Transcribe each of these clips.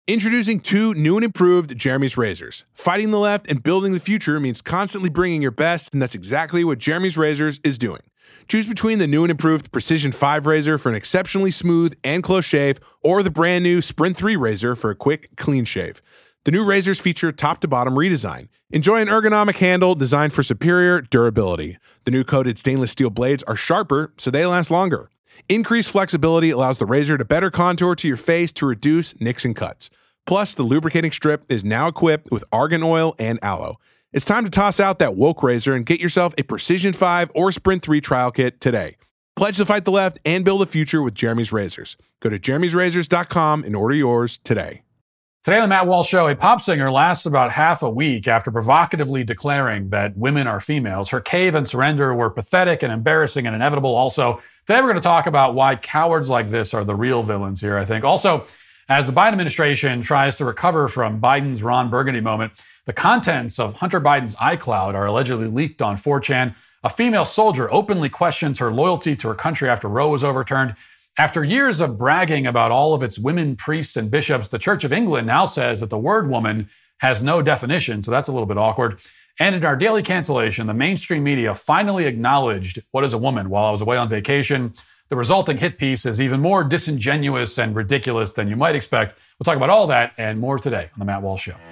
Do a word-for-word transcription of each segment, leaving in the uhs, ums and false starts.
Introducing two new and improved Jeremy's razors. Fighting the left and building the future means constantly bringing your best, and that's exactly what Jeremy's Razors is doing. Choose between the new and improved Precision five razor for an exceptionally smooth and close shave, or the brand new Sprint three razor for a quick, clean shave. The new razors feature top-to-bottom redesign. Enjoy an ergonomic handle designed for superior durability. The new coated stainless steel blades are sharper, so they last longer. Increased flexibility allows the razor to better contour to your face to reduce nicks and cuts. Plus, the lubricating strip is now equipped with argan oil and aloe. It's time to toss out that woke razor and get yourself a Precision five or Sprint three trial kit today. Pledge to fight the left and build a future with Jeremy's Razors. Go to jeremy's razors dot com and order yours today. Today on the Matt Walsh Show, a pop singer lasts about half a week after provocatively declaring that women are females. Her cave and surrender were pathetic and embarrassing and inevitable. Also, today we're going to talk about why cowards like this are the real villains here, I think. Also, as the Biden administration tries to recover from Biden's Ron Burgundy moment, the contents of Hunter Biden's iCloud are allegedly leaked on four chan. A female soldier openly questions her loyalty to her country after Roe was overturned. After years of bragging about all of its women priests and bishops, the Church of England now says that the word woman has no definition, so that's a little bit awkward. And in our daily cancellation, the mainstream media finally acknowledged what is a woman while I was away on vacation. The resulting hit piece is even more disingenuous and ridiculous than you might expect. We'll talk about all that and more today on The Matt Walsh Show.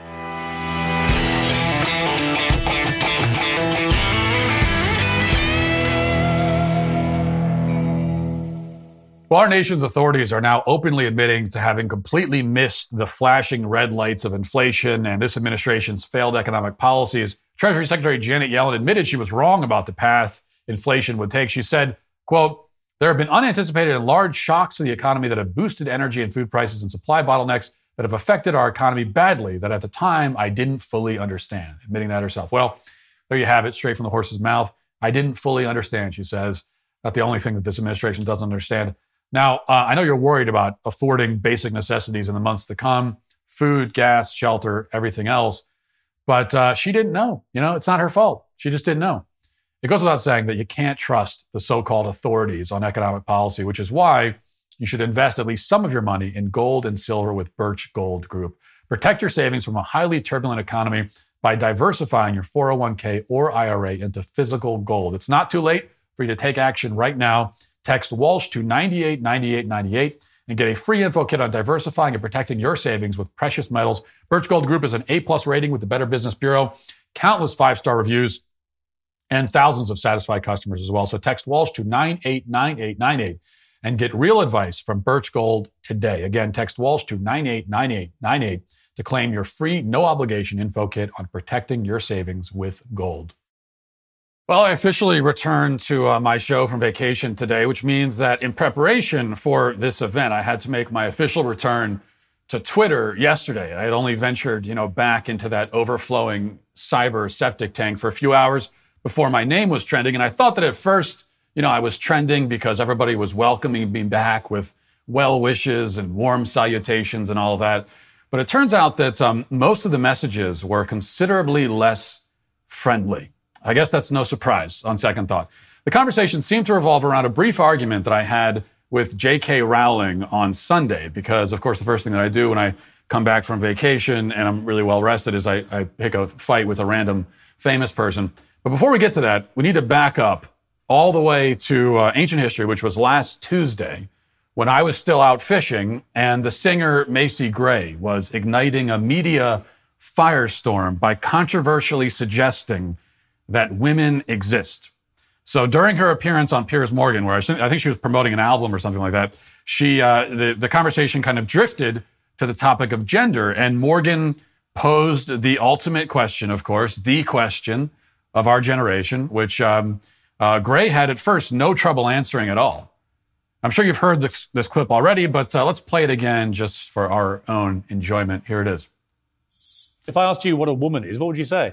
Well, our nation's authorities are now openly admitting to having completely missed the flashing red lights of inflation and this administration's failed economic policies. Treasury Secretary Janet Yellen admitted she was wrong about the path inflation would take. She said, quote, "There have been unanticipated and large shocks to the economy that have boosted energy and food prices and supply bottlenecks that have affected our economy badly that at the time I didn't fully understand," admitting that herself. Well, there you have it, straight from the horse's mouth. I didn't fully understand, she says. Not the only thing that this administration doesn't understand. Now, uh, I know you're worried about affording basic necessities in the months to come, food, gas, shelter, everything else. But uh, she didn't know. You know, it's not her fault. She just didn't know. It goes without saying that you can't trust the so-called authorities on economic policy, which is why you should invest at least some of your money in gold and silver with Birch Gold Group. Protect your savings from a highly turbulent economy by diversifying your four oh one k or I R A into physical gold. It's not too late for you to take action right now. Text Walsh to nine eight nine eight nine eight and get a free info kit on diversifying and protecting your savings with precious metals. Birch Gold Group is an A-plus rating with the Better Business Bureau, countless five-star reviews, and thousands of satisfied customers as well. So text Walsh to nine eight nine eight nine eight and get real advice from Birch Gold today. Again, text Walsh to nine eight nine eight nine eight to claim your free, no-obligation info kit on protecting your savings with gold. Well, I officially returned to uh, my show from vacation today, which means that in preparation for this event, I had to make my official return to Twitter yesterday. I had only ventured, you know, back into that overflowing cyber septic tank for a few hours before my name was trending. And I thought that at first, you know, I was trending because everybody was welcoming me back with well wishes and warm salutations and all of that. But it turns out that um, most of the messages were considerably less friendly. I guess that's no surprise on second thought. The conversation seemed to revolve around a brief argument that I had with J K Rowling on Sunday, because, of course, the first thing that I do when I come back from vacation and I'm really well rested is I, I pick a fight with a random famous person. But before we get to that, we need to back up all the way to uh, ancient history, which was last Tuesday when I was still out fishing and the singer Macy Gray was igniting a media firestorm by controversially suggesting that women exist. So during her appearance on Piers Morgan, where I think she was promoting an album or something like that, she uh, the, the conversation kind of drifted to the topic of gender. And Morgan posed the ultimate question, of course, the question of our generation, which um, uh, Gray had at first no trouble answering at all. I'm sure you've heard this, this clip already, but uh, let's play it again just for our own enjoyment. Here it is. If I asked you what a woman is, what would you say?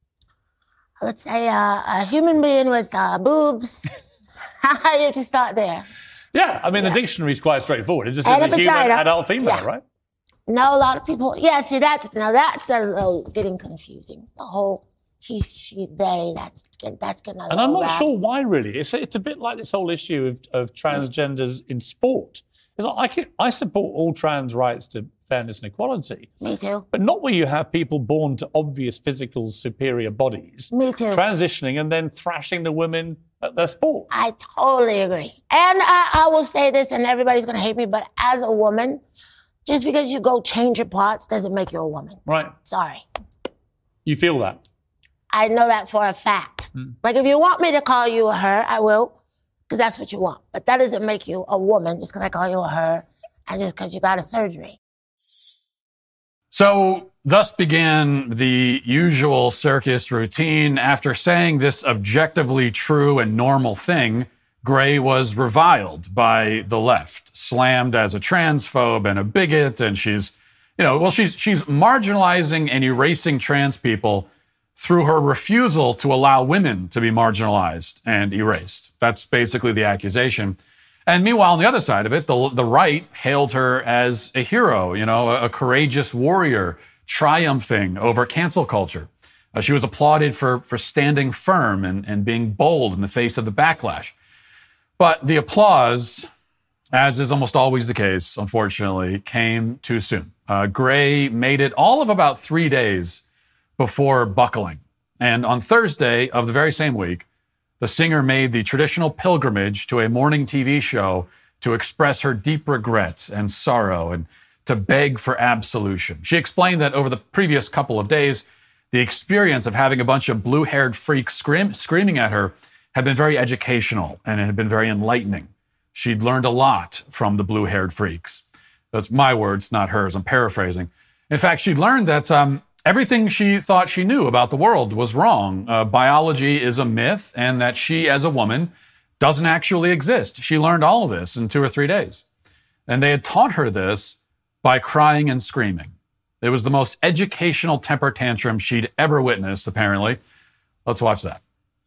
I would say uh, a human being with uh, boobs. You have to start there. Yeah, I mean, yeah. The dictionary is quite straightforward. It just And says a a human, vagina. adult, female, Yeah. right? No, a lot of people. Yeah, see, that's now that's a little getting confusing. The whole he, she, they. That's that's getting a And I'm not rough. sure why, really. It's it's a bit like this whole issue of, of transgenders in sport. It's like, I, can, I support all trans rights to fairness and equality. Me too. But not where you have people born to obvious physical superior bodies. Me too. Transitioning and then thrashing the women at their sports. I totally agree. And I, I will say this, and everybody's going to hate me, but as a woman, just because you go change your parts doesn't make you a woman. Right. Sorry. You feel that? I know that for a fact. Mm. Like, if you want me to call you a her, I will, because that's what you want. But that doesn't make you a woman just because I call you a her and just because you got a surgery. So thus began the usual circus routine. After saying this objectively true and normal thing, Gray was reviled by the left, slammed as a transphobe and a bigot, and she's, you know, well, she's she's marginalizing and erasing trans people through her refusal to allow women to be marginalized and erased. That's basically the accusation. And meanwhile, on the other side of it, the, the right hailed her as a hero, you know, a, a courageous warrior triumphing over cancel culture. Uh, she was applauded for, for standing firm and, and being bold in the face of the backlash. But the applause, as is almost always the case, unfortunately, came too soon. Uh, Gray made it all of about three days before buckling. And on Thursday of the very same week, the singer made the traditional pilgrimage to a morning T V show to express her deep regrets and sorrow and to beg for absolution. She explained that over the previous couple of days, the experience of having a bunch of blue-haired freaks scream, screaming at her had been very educational and it had been very enlightening. She'd learned a lot from the blue-haired freaks. That's my words, not hers. I'm paraphrasing. In fact, she learned that um, everything she thought she knew about the world was wrong. Uh, biology is a myth, and that she, as a woman, doesn't actually exist. She learned all of this in two or three days. And they had taught her this by crying and screaming. It was the most educational temper tantrum she'd ever witnessed, apparently. Let's watch that.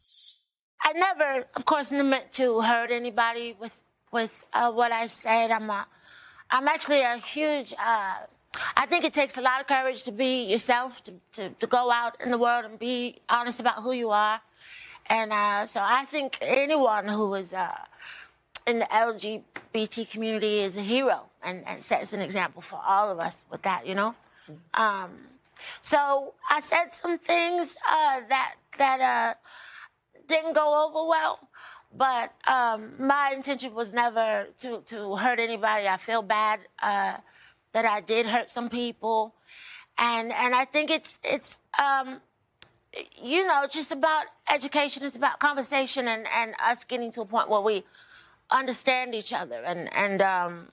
I never, of course, meant to hurt anybody with with uh, what I said. I'm a, I'm actually a huge... Uh, I think it takes a lot of courage to be yourself, to, to, to go out in the world and be honest about who you are. And uh, so I think anyone who is uh, in the L G B T community is a hero and, and sets an example for all of us with that, you know? Mm-hmm. Um, so I said some things uh, that, that uh, didn't go over well, but um, my intention was never to, to hurt anybody. I feel bad uh, that I did hurt some people. And and I think it's, it's um, you know, just about education. It's about conversation and, and us getting to a point where we understand each other. And and um,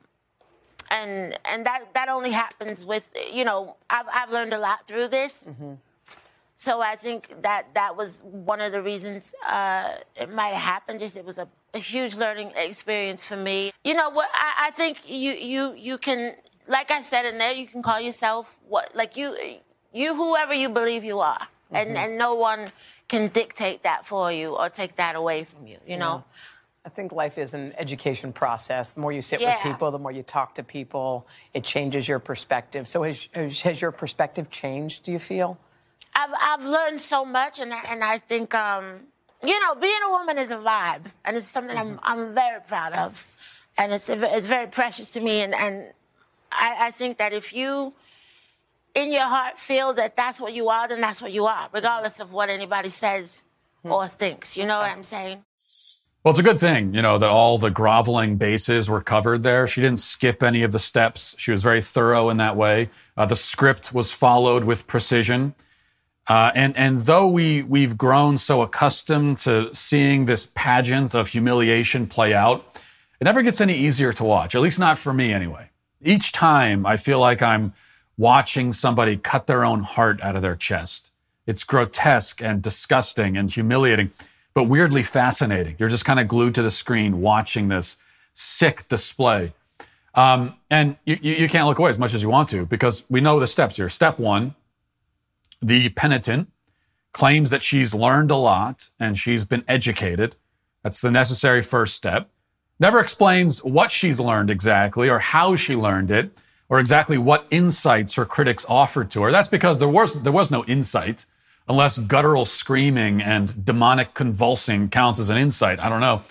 and and that, that only happens with, you know, I've, I've learned a lot through this. Mm-hmm. So I think that that was one of the reasons uh, it might have happened. Just it was a, a huge learning experience for me. You know what? I, I think you you you can... Like I said in there, you can call yourself what, like you, you whoever you believe you are, mm-hmm. and and no one can dictate that for you or take that away from you. You know, I think life is an education process. The more you sit yeah. with people, the more you talk to people, it changes your perspective. So has has your perspective changed? Do you feel? I've I've learned so much, and I, and I think um, you know, being a woman is a vibe, and it's something mm-hmm. I'm I'm very proud of, and it's it's very precious to me, and and. I, I think that if you, in your heart, feel that that's what you are, then that's what you are, regardless of what anybody says or thinks. You know what I'm saying? Well, it's a good thing, you know, that all the groveling bases were covered there. She didn't skip any of the steps. She was very thorough in that way. Uh, the script was followed with precision. Uh, and, and though we, we've grown so accustomed to seeing this pageant of humiliation play out, it never gets any easier to watch, at least not for me anyway. Each time I feel like I'm watching somebody cut their own heart out of their chest. It's grotesque and disgusting and humiliating, but weirdly fascinating. You're just kind of glued to the screen watching this sick display. Um, and you, you can't look away as much as you want to because we know the steps here. Step one, the penitent claims that she's learned a lot and she's been educated. That's the necessary first step. Never explains what she's learned exactly or how she learned it or exactly what insights her critics offered to her. That's because there was there was no insight unless guttural screaming and demonic convulsing counts as an insight. I don't know.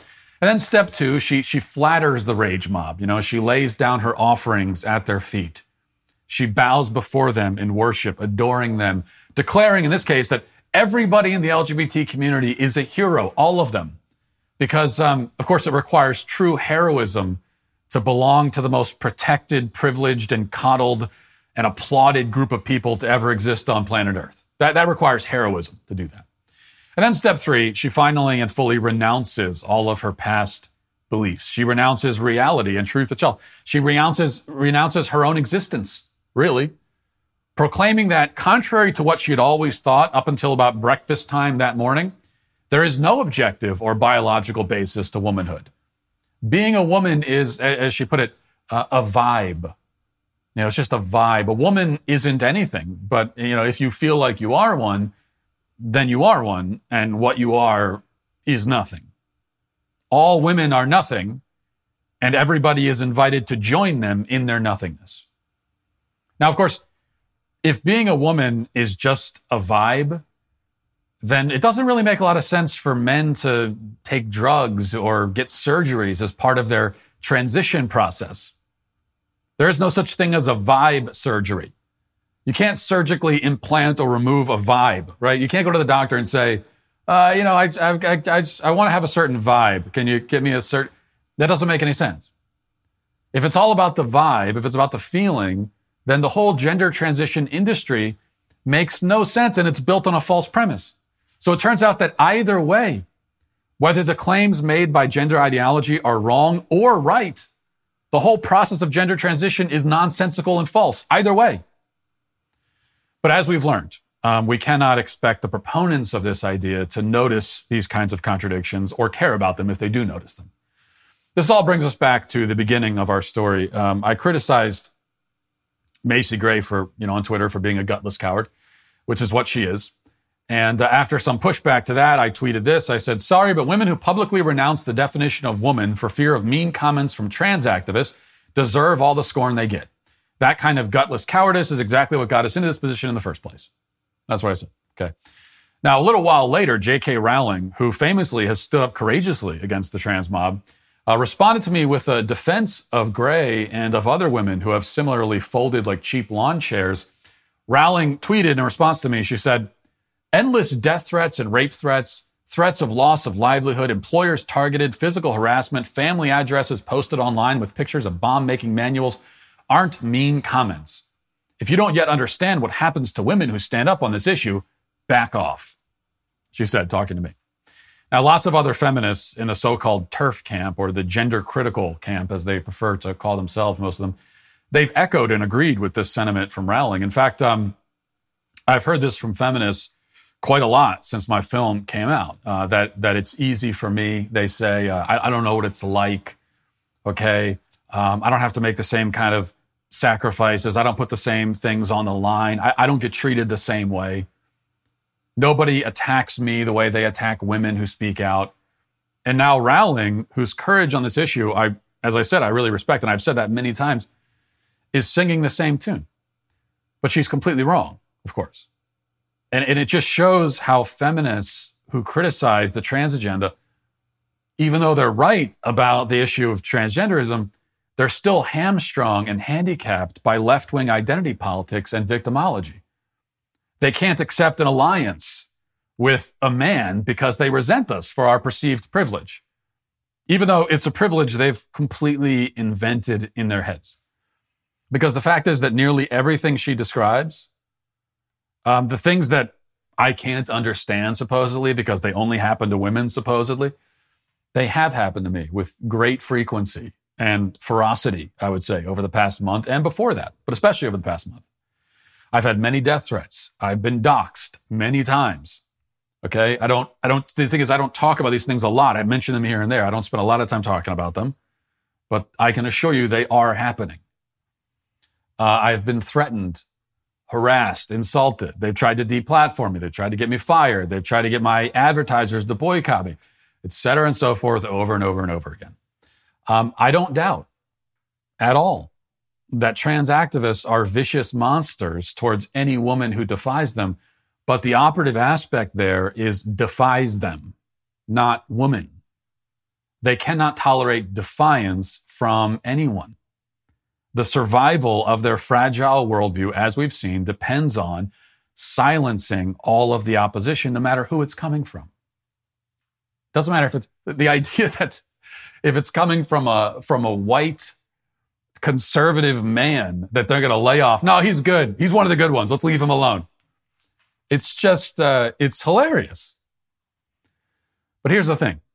And then step two, she she flatters the rage mob. You know, she lays down her offerings at their feet. She bows before them in worship, adoring them, declaring in this case that everybody in the L G B T community is a hero, all of them. Because, um, of course, it requires true heroism to belong to the most protected, privileged, and coddled and applauded group of people to ever exist on planet Earth. That, that requires heroism to do that. And then step three, she finally and fully renounces all of her past beliefs. She renounces reality and truth itself. She renounces, renounces her own existence, really, proclaiming that contrary to what she had always thought up until about breakfast time that morning, there is no objective or biological basis to womanhood. Being a woman is, as she put it, uh, a vibe. You know, it's just a vibe. A woman isn't anything, but, you know, if you feel like you are one, then you are one, and what you are is nothing. All women are nothing, and everybody is invited to join them in their nothingness. Now, of course, if being a woman is just a vibe, then it doesn't really make a lot of sense for men to take drugs or get surgeries as part of their transition process. There is no such thing as a vibe surgery. You can't surgically implant or remove a vibe, right? You can't go to the doctor and say, uh, you know, I, I, I, I, just, I want to have a certain vibe. Can you give me a certain... That doesn't make any sense. If it's all about the vibe, if it's about the feeling, then the whole gender transition industry makes no sense, and it's built on a false premise. So it turns out that either way, whether the claims made by gender ideology are wrong or right, the whole process of gender transition is nonsensical and false. Either way. But as we've learned, um, we cannot expect the proponents of this idea to notice these kinds of contradictions or care about them if they do notice them. This all brings us back to the beginning of our story. Um, I criticized Macy Gray for, you know, on Twitter for being a gutless coward, which is what she is. And uh, after some pushback to that, I tweeted this. I said, sorry, but women who publicly renounce the definition of woman for fear of mean comments from trans activists deserve all the scorn they get. That kind of gutless cowardice is exactly what got us into this position in the first place. That's what I said. Okay. Now, a little while later, J K Rowling, who famously has stood up courageously against the trans mob, uh, responded to me with a defense of Gray and of other women who have similarly folded like cheap lawn chairs. Rowling tweeted in response to me, she said, endless death threats and rape threats, threats of loss of livelihood, employers targeted, physical harassment, family addresses posted online with pictures of bomb-making manuals aren't mean comments. If you don't yet understand what happens to women who stand up on this issue, back off, she said, talking to me. Now, lots of other feminists in the so-called TERF camp, or the gender-critical camp, as they prefer to call themselves, most of them, they've echoed and agreed with this sentiment from Rowling. In fact, um, I've heard this from feminists quite a lot since my film came out, uh, that that it's easy for me. They say, uh, I, I don't know what it's like, okay? Um, I don't have to make the same kind of sacrifices. I don't put the same things on the line. I, I don't get treated the same way. Nobody attacks me the way they attack women who speak out. And now Rowling, whose courage on this issue, I, as I said, I really respect, and I've said that many times, is singing the same tune. But she's completely wrong, of course. And, and it just shows how feminists who criticize the trans agenda, even though they're right about the issue of transgenderism, they're still hamstrung and handicapped by left-wing identity politics and victimology. They can't accept an alliance with a man because they resent us for our perceived privilege, even though it's a privilege they've completely invented in their heads. Because the fact is that nearly everything she describes, um, the things that I can't understand, supposedly, because they only happen to women, supposedly, they have happened to me with great frequency and ferocity, I would say, over the past month and before that, but especially over the past month. I've had many death threats. I've been doxxed many times. Okay. I don't, I don't, the thing is, I don't talk about these things a lot. I mention them here and there. I don't spend a lot of time talking about them, but I can assure you they are happening. Uh, I've been threatened, harassed, insulted. They've tried to deplatform me. They've tried to get me fired. They've tried to get my advertisers to boycott me, et cetera, and so forth, over and over and over again. Um, I don't doubt at all that trans activists are vicious monsters towards any woman who defies them. But the operative aspect there is defies them, not woman. They cannot tolerate defiance from anyone. The survival of their fragile worldview, as we've seen, depends on silencing all of the opposition, no matter who it's coming from. Doesn't matter if it's the idea that if it's coming from a from a white conservative man that they're going to lay off. No, he's good. He's one of the good ones. Let's leave him alone. It's just, uh, it's hilarious. But here's the thing.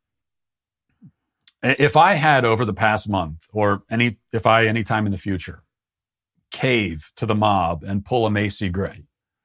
If I had over the past month, or any, if I any time in the future, cave to the mob and pull a Macy Gray,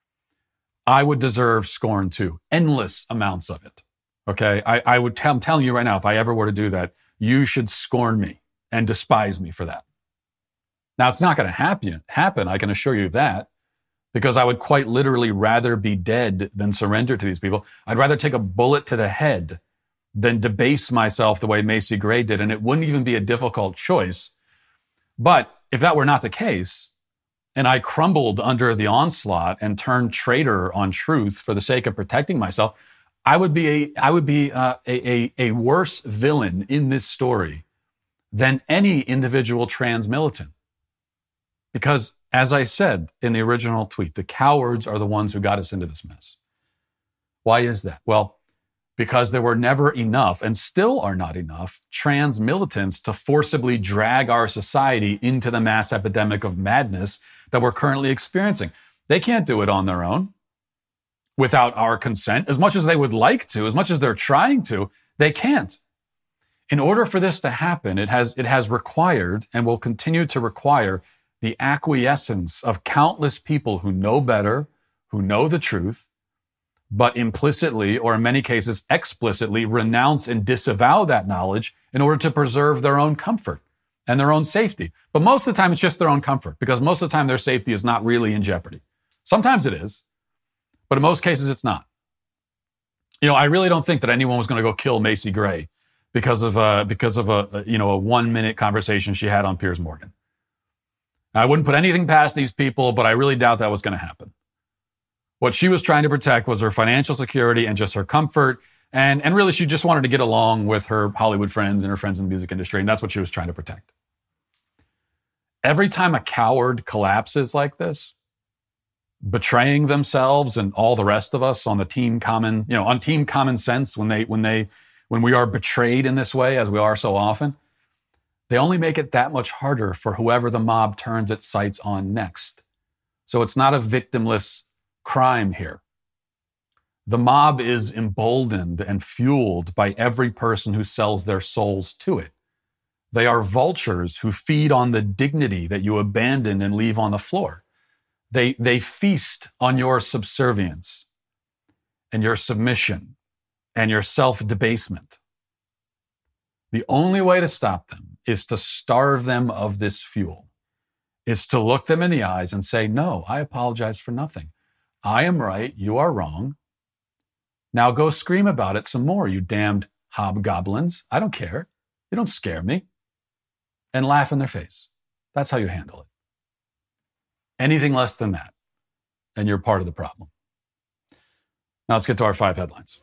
I would deserve scorn too. Endless amounts of it. Okay, I, I would. T- I'm telling you right now, if I ever were to do that, you should scorn me and despise me for that. Now, it's not going to happen. Happen. I can assure you that, because I would quite literally rather be dead than surrender to these people. I'd rather take a bullet to the head than debase myself the way Macy Gray did, and it wouldn't even be a difficult choice. But if that were not the case, and I crumbled under the onslaught and turned traitor on truth for the sake of protecting myself, I would be a I would be uh, a, a a worse villain in this story than any individual trans militant. Because, as I said in the original tweet, the cowards are the ones who got us into this mess. Why is that? Well, because there were never enough, and still are not enough, trans militants to forcibly drag our society into the mass epidemic of madness that we're currently experiencing. They can't do it on their own without our consent. As much as they would like to, as much as they're trying to, they can't. In order for this to happen, it has, it has required and will continue to require the acquiescence of countless people who know better, who know the truth, but implicitly, or in many cases explicitly, renounce and disavow that knowledge in order to preserve their own comfort and their own safety. But most of the time, it's just their own comfort, because most of the time their safety is not really in jeopardy. Sometimes it is, but in most cases it's not. You know, I really don't think that anyone was going to go kill Macy Gray because of a, because of a, you know, a one-minute conversation she had on Piers Morgan. I wouldn't put anything past these people, but I really doubt that was going to happen. What she was trying to protect was her financial security and just her comfort. And, and really, she just wanted to get along with her Hollywood friends and her friends in the music industry. And that's what she was trying to protect. Every time a coward collapses like this, betraying themselves and all the rest of us on the team common, you know, on team common sense, when they, when they, when we are betrayed in this way, as we are so often, they only make it that much harder for whoever the mob turns its sights on next. So it's not a victimless crime here. The mob is emboldened and fueled by every person who sells their souls to it. They are vultures who feed on the dignity that you abandon and leave on the floor. They, they feast on your subservience and your submission and your self-debasement. The only way to stop them is to starve them of this fuel, is to look them in the eyes and say, no, I apologize for nothing. I am right, you are wrong. Now go scream about it some more, you damned hobgoblins. I don't care. You don't scare me. And laugh in their face. That's how you handle it. Anything less than that, and you're part of the problem. Now let's get to our five headlines.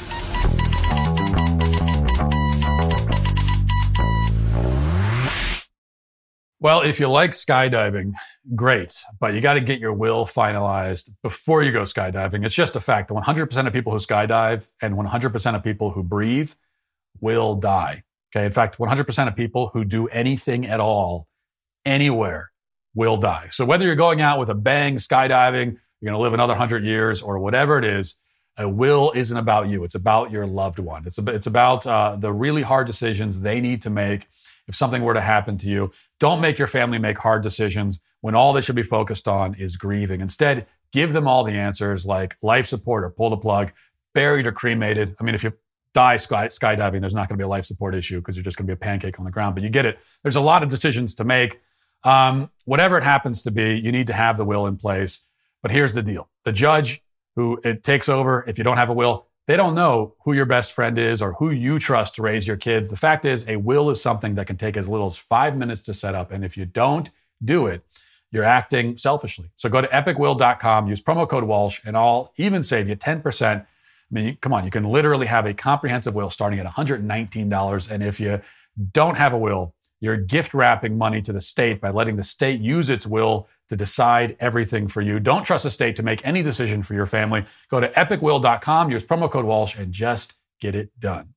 Well, if you like skydiving, great, but you got to get your will finalized before you go skydiving. It's just a fact that one hundred percent of people who skydive and one hundred percent of people who breathe will die. Okay. In fact, one hundred percent of people who do anything at all, anywhere, will die. So whether you're going out with a bang skydiving, you're going to live another one hundred years, or whatever it is, a will isn't about you. It's about your loved one. It's, it's about uh, the really hard decisions they need to make if something were to happen to you. Don't make your family make hard decisions when all they should be focused on is grieving. Instead, give them all the answers like life support or pull the plug, buried or cremated. I mean, if you die sky, skydiving, there's not going to be a life support issue because you're just going to be a pancake on the ground, but you get it. There's a lot of decisions to make. Um, whatever it happens to be, you need to have the will in place. But here's the deal. The judge who it takes over, if you don't have a will, they don't know who your best friend is or who you trust to raise your kids. The fact is, a will is something that can take as little as five minutes to set up. And if you don't do it, you're acting selfishly. So go to epic will dot com, use promo code Walsh, and I'll even save you ten percent I mean, come on, you can literally have a comprehensive will starting at one hundred nineteen dollars. And if you don't have a will, you're gift wrapping money to the state by letting the state use its will to decide everything for you. Don't trust the state to make any decision for your family. Go to epic will dot com, use promo code Walsh, and just get it done.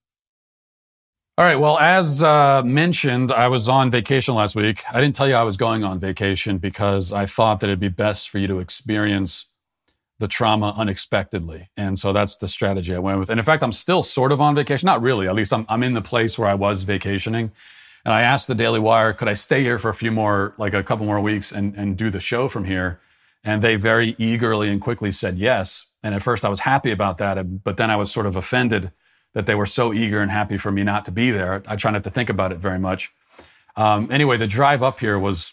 All right, well, as uh, mentioned, I was on vacation last week. I didn't tell you I was going on vacation because I thought that it'd be best for you to experience the trauma unexpectedly. And so that's the strategy I went with. And in fact, I'm still sort of on vacation. Not really, at least I'm, I'm in the place where I was vacationing. And I asked the Daily Wire, could I stay here for a few more, like a couple more weeks and, and do the show from here? And they very eagerly and quickly said yes. And at first I was happy about that, but then I was sort of offended that they were so eager and happy for me not to be there. I try not to think about it very much. Um, anyway, the drive up here was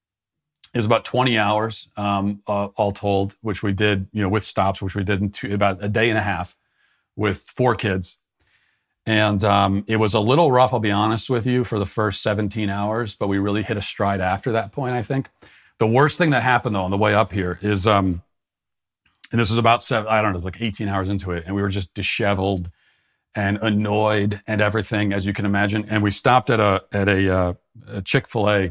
is about twenty hours, um, uh, all told, which we did, you know, with stops, which we did in two, about a day and a half with four kids. And um, it was a little rough, I'll be honest with you, for the first seventeen hours, but we really hit a stride after that point, I think. The worst thing that happened, though, on the way up here is, um, and this was about seven, I don't know, like eighteen hours into it, and we were just disheveled and annoyed and everything, as you can imagine. And we stopped at a at a, uh, a Chick-fil-A,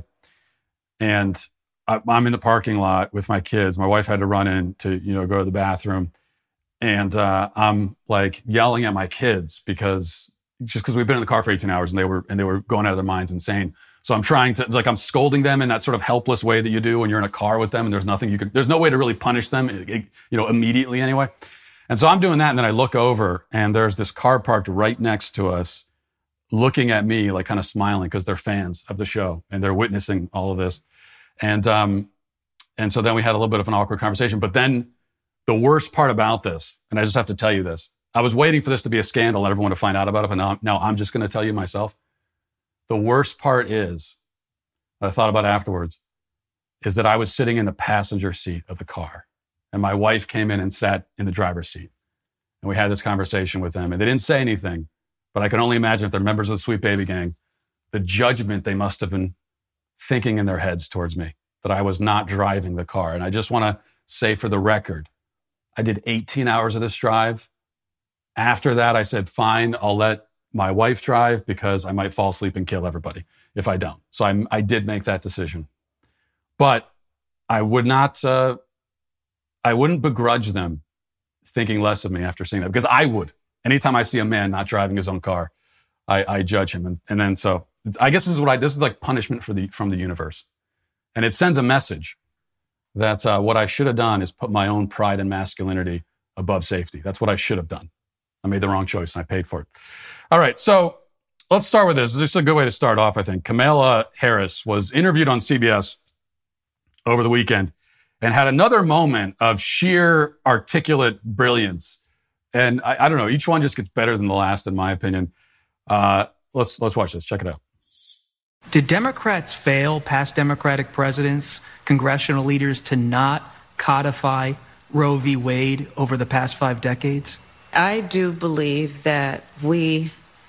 and I, I'm in the parking lot with my kids. My wife had to run in to, you know, go to the bathroom. And uh, I'm like yelling at my kids because just because we've been in the car for eighteen hours and they were and they were going out of their minds insane. So I'm trying to, it's like I'm scolding them in that sort of helpless way that you do when you're in a car with them and there's nothing you can, there's no way to really punish them, you know, immediately anyway. And so I'm doing that, and then I look over and there's this car parked right next to us looking at me, like kind of smiling because they're fans of the show and they're witnessing all of this. And um, and so then we had a little bit of an awkward conversation. But then the worst part about this, and I just have to tell you this, I was waiting for this to be a scandal and everyone to find out about it, but now, now I'm just going to tell you myself. The worst part is, what I thought about afterwards, is that I was sitting in the passenger seat of the car, and my wife came in and sat in the driver's seat. And we had this conversation with them, and they didn't say anything, but I can only imagine if they're members of the Sweet Baby Gang, the judgment they must have been thinking in their heads towards me, that I was not driving the car. And I just want to say for the record, I did eighteen hours of this drive. After that, I said, fine, I'll let my wife drive because I might fall asleep and kill everybody if I don't. So I, I did make that decision. But I would not, uh, I wouldn't begrudge them thinking less of me after seeing that, because I would. Anytime I see a man not driving his own car, I, I judge him. And, and then so I guess this is what I, this is like punishment for the, from the universe. And it sends a message that uh, what I should have done is put my own pride and masculinity above safety. That's what I should have done. I made the wrong choice and I paid for it. All right, so let's start with this. This is a good way to start off, I think. Kamala Harris was interviewed on C B S over the weekend and had another moment of sheer articulate brilliance. And I, I don't know, each one just gets better than the last, in my opinion. Uh, let's let's watch this. Check it out. Did Democrats fail, past Democratic presidents, congressional leaders, to not codify Roe v. Wade over the past five decades? I do believe that we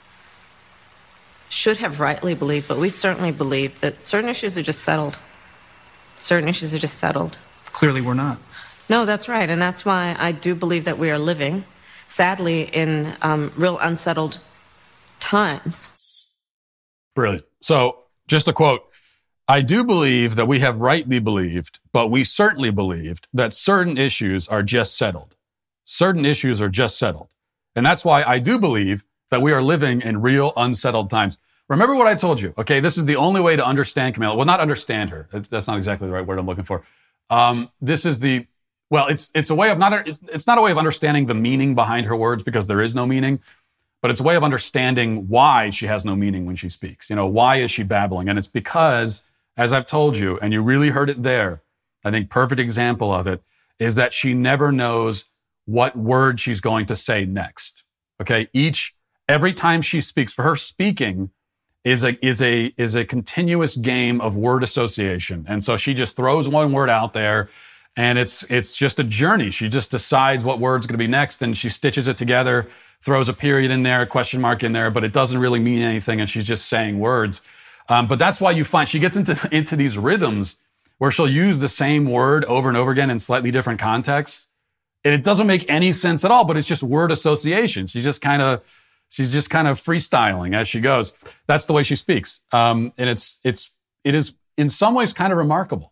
should have rightly believed, but we certainly believe that certain issues are just settled. Certain issues are just settled. Clearly we're not. No, that's right. And that's why I do believe that we are living, sadly, in um, real unsettled times. Brilliant. So just a quote. I do believe that we have rightly believed, but we certainly believed that certain issues are just settled. Certain issues are just settled. And that's why I do believe that we are living in real unsettled times. Remember what I told you, okay? This is the only way to understand Kamala. Well, not understand her. That's not exactly the right word I'm looking for. Um, this is the, well, it's it's a way of not, it's, it's not a way of understanding the meaning behind her words, because there is no meaning, but it's a way of understanding why she has no meaning when she speaks. You know, why is she babbling? And it's because, as I've told you, and you really heard it there, I think perfect example of it is that she never knows what word she's going to say next. Okay. Each, every time she speaks, for her, speaking is a, is a, is a continuous game of word association. And so she just throws one word out there, and it's, it's just a journey. She just decides what word's going to be next, and she stitches it together, throws a period in there, a question mark in there, but it doesn't really mean anything. And she's just saying words. Um, but that's why you find she gets into, into these rhythms where she'll use the same word over and over again in slightly different contexts. And it doesn't make any sense at all, but it's just word association. She's just kind of, she's just kind of freestyling as she goes. That's the way she speaks. Um, and it's, it's, it is in some ways kind of remarkable.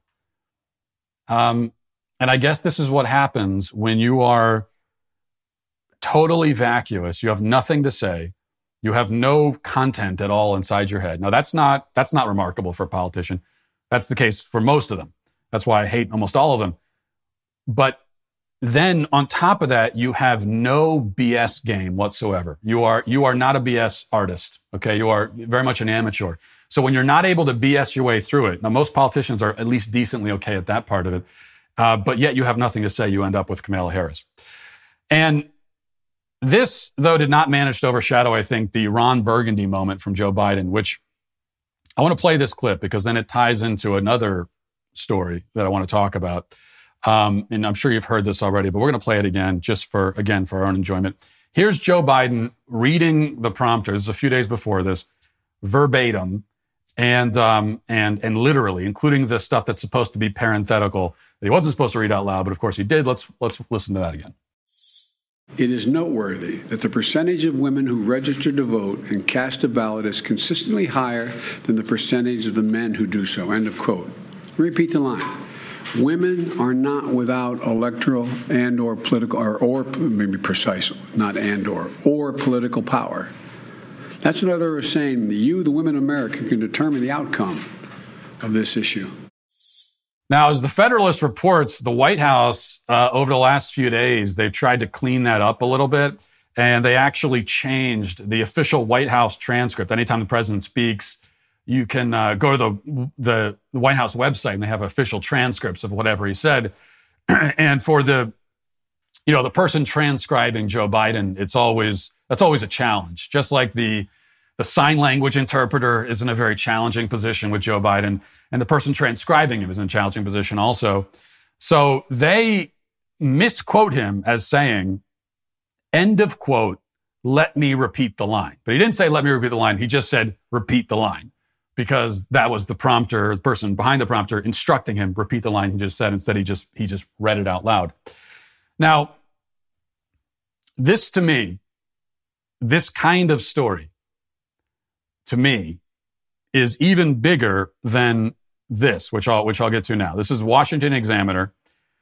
Um, and I guess this is what happens when you are totally vacuous. You have nothing to say. You have no content at all inside your head. Now that's not, that's not remarkable for a politician. That's the case for most of them. That's why I hate almost all of them. But then on top of that, you have no B S game whatsoever. You are, you are not a B S artist. Okay. You are very much an amateur. So when you're not able to B S your way through it, now most politicians are at least decently okay at that part of it. Uh, but yet you have nothing to say. You end up with Kamala Harris. And this, though, did not manage to overshadow, I think, the Ron Burgundy moment from Joe Biden, which I want to play this clip because then it ties into another story that I want to talk about. Um, and I'm sure you've heard this already, but we're going to play it again just for, again, for our own enjoyment. Here's Joe Biden reading the prompter. This is a few days before this, verbatim, and um, and and literally, including the stuff that's supposed to be parenthetical that he wasn't supposed to read out loud, but of course he did. Let's let's listen to that again. It is noteworthy that the percentage of women who register to vote and cast a ballot is consistently higher than the percentage of the men who do so. End of quote. Repeat the line. Women are not without electoral and or political, or, or maybe precise, not and or, or political power. That's another way of saying that you, the women of America, can determine the outcome of this issue. Now, as the Federalist reports, the White House, uh, over the last few days, they've tried to clean that up a little bit, and they actually changed the official White House transcript. Anytime the president speaks, you can uh, go to the, the the White House website, and they have official transcripts of whatever he said. And for the, you know, the person transcribing Joe Biden, it's always that's always a challenge. Just like the the sign language interpreter is in a very challenging position with Joe Biden, and the person transcribing him is in a challenging position also. So they misquote him as saying, "End of quote. Let me repeat the line." But he didn't say, "Let me repeat the line." He just said, "Repeat the line." Because that was the prompter, the person behind the prompter instructing him, repeat the line he just said. Instead, he just he just read it out loud. Now, this to me, this kind of story, to me, is even bigger than this, which I'll which I'll get to now. This is Washington Examiner.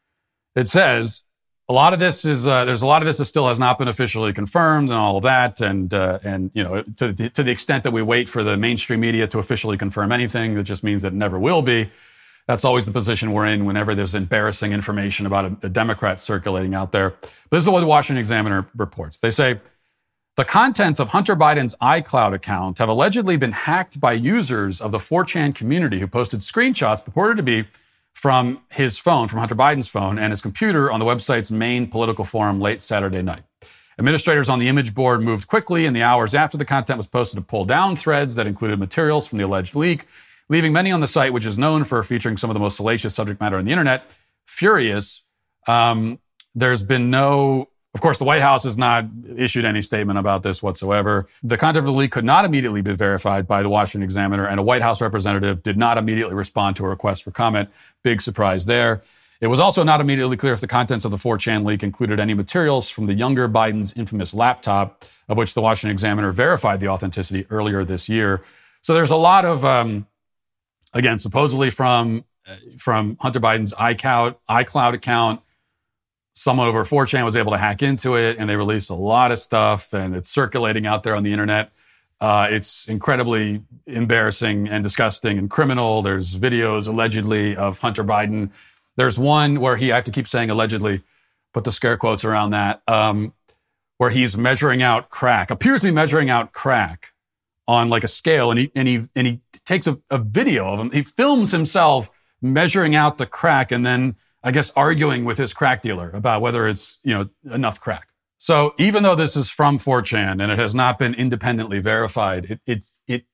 It says, a lot of this is uh, there's a lot of this that still has not been officially confirmed and all of that, and uh, and you know to to the extent that we wait for the mainstream media to officially confirm anything, that just means that it never will be. That's always the position we're in whenever there's embarrassing information about a, a Democrat circulating out there. But this is what the Washington Examiner reports. They say the contents of Hunter Biden's iCloud account have allegedly been hacked by users of the four chan community who posted screenshots purported to be from his phone, from Hunter Biden's phone and his computer on the website's main political forum late Saturday night. Administrators on the image board moved quickly in the hours after the content was posted to pull down threads that included materials from the alleged leak, leaving many on the site, which is known for featuring some of the most salacious subject matter on the internet, furious. Um, there's been no... Of course, the White House has not issued any statement about this whatsoever. The content of the leak could not immediately be verified by the Washington Examiner, and a White House representative did not immediately respond to a request for comment. Big surprise there. It was also not immediately clear if the contents of the four chan leak included any materials from the younger Biden's infamous laptop, of which the Washington Examiner verified the authenticity earlier this year. So there's a lot of, um, again, supposedly from, from Hunter Biden's iCloud, iCloud account. Someone over four chan was able to hack into it, and they released a lot of stuff, and it's circulating out there on the internet. Uh, it's incredibly embarrassing and disgusting and criminal. There's videos allegedly of Hunter Biden. There's one where he, I have to keep saying allegedly, put the scare quotes around that, um, where he's measuring out crack, appears to be measuring out crack on like a scale, and he and he and he takes a, a video of him. He films himself measuring out the crack, and then I guess arguing with his crack dealer about whether it's, you know, enough crack. So even though this is from four chan and it has not been independently verified, it, it, it,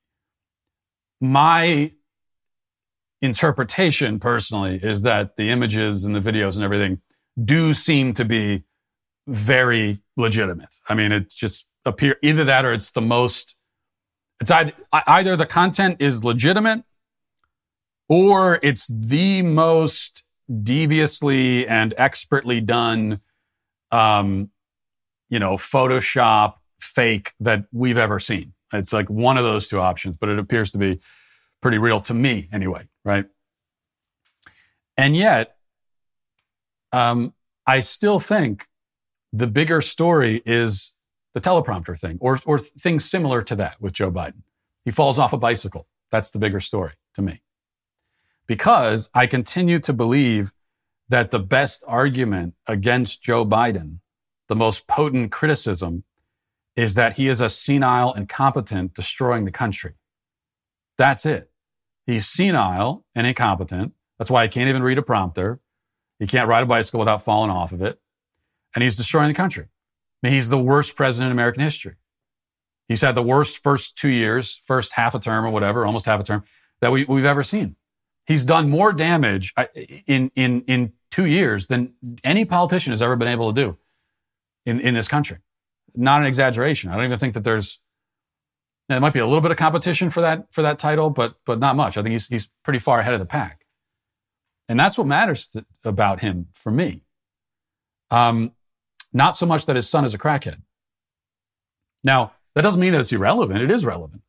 my interpretation personally is that the images and the videos and everything do seem to be very legitimate. I mean, it just appear either that or it's the most, it's either, either the content is legitimate or it's the most deviously and expertly done um, you know, Photoshop fake that we've ever seen. It's like one of those two options, but it appears to be pretty real to me anyway, right? And yet, um, I still think the bigger story is the teleprompter thing, or or things similar to that with Joe Biden. He falls off a bicycle. That's the bigger story to me. Because I continue to believe that the best argument against Joe Biden, the most potent criticism, is that he is a senile, incompetent, destroying the country. That's it. He's senile and incompetent. That's why he can't even read a prompter. He can't ride a bicycle without falling off of it. And he's destroying the country. I mean, he's the worst president in American history. He's had the worst first two years, first half a term or whatever, almost half a term, that we, we've ever seen. He's done more damage in, in, in two years than any politician has ever been able to do in, in this country. Not an exaggeration. I don't even think that there's, there might be a little bit of competition for that, for that title, but, but not much. I think he's, he's pretty far ahead of the pack. And that's what matters to, about him for me. Um, not so much that his son is a crackhead. Now, that doesn't mean that it's irrelevant. It is relevant.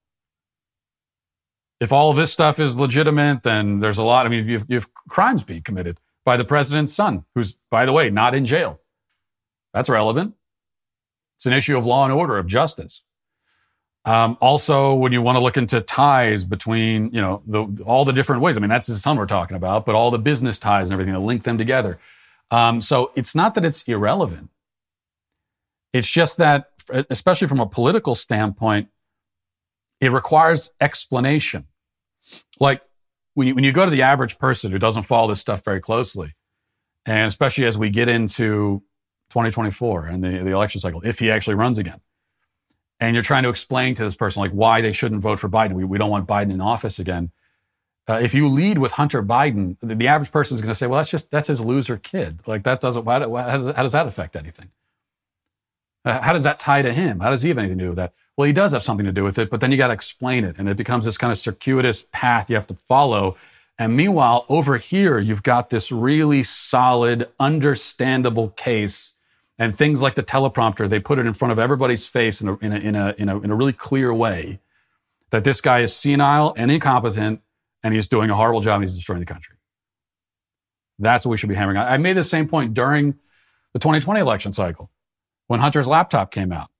If all of this stuff is legitimate, then there's a lot. I mean, you have, you have crimes being committed by the president's son, who's, by the way, not in jail. That's relevant. It's an issue of law and order, of justice. Um, also, when you want to look into ties between, you know, the, all the different ways. I mean, that's his son we're talking about, but all the business ties and everything that link them together. Um, so it's not that it's irrelevant. It's just that, especially from a political standpoint, it requires explanation. Like when you, when you go to the average person who doesn't follow this stuff very closely, and especially as we get into twenty twenty-four and the, the election cycle, if he actually runs again, and you're trying to explain to this person like why they shouldn't vote for Biden, we, we don't want Biden in office again. Uh, if you lead with Hunter Biden, the, the average person is going to say, well, that's just, that's his loser kid. Like that doesn't, how, how, does, how does that affect anything? Uh, how does that tie to him? How does he have anything to do with that? Well, he does have something to do with it, but then you got to explain it. And it becomes this kind of circuitous path you have to follow. And meanwhile, over here, you've got this really solid, understandable case. And things like the teleprompter, they put it in front of everybody's face in a, in a, in a, in a, in a really clear way that this guy is senile and incompetent and he's doing a horrible job and he's destroying the country. That's what we should be hammering on. I made the same point during the twenty twenty election cycle when Hunter's laptop came out.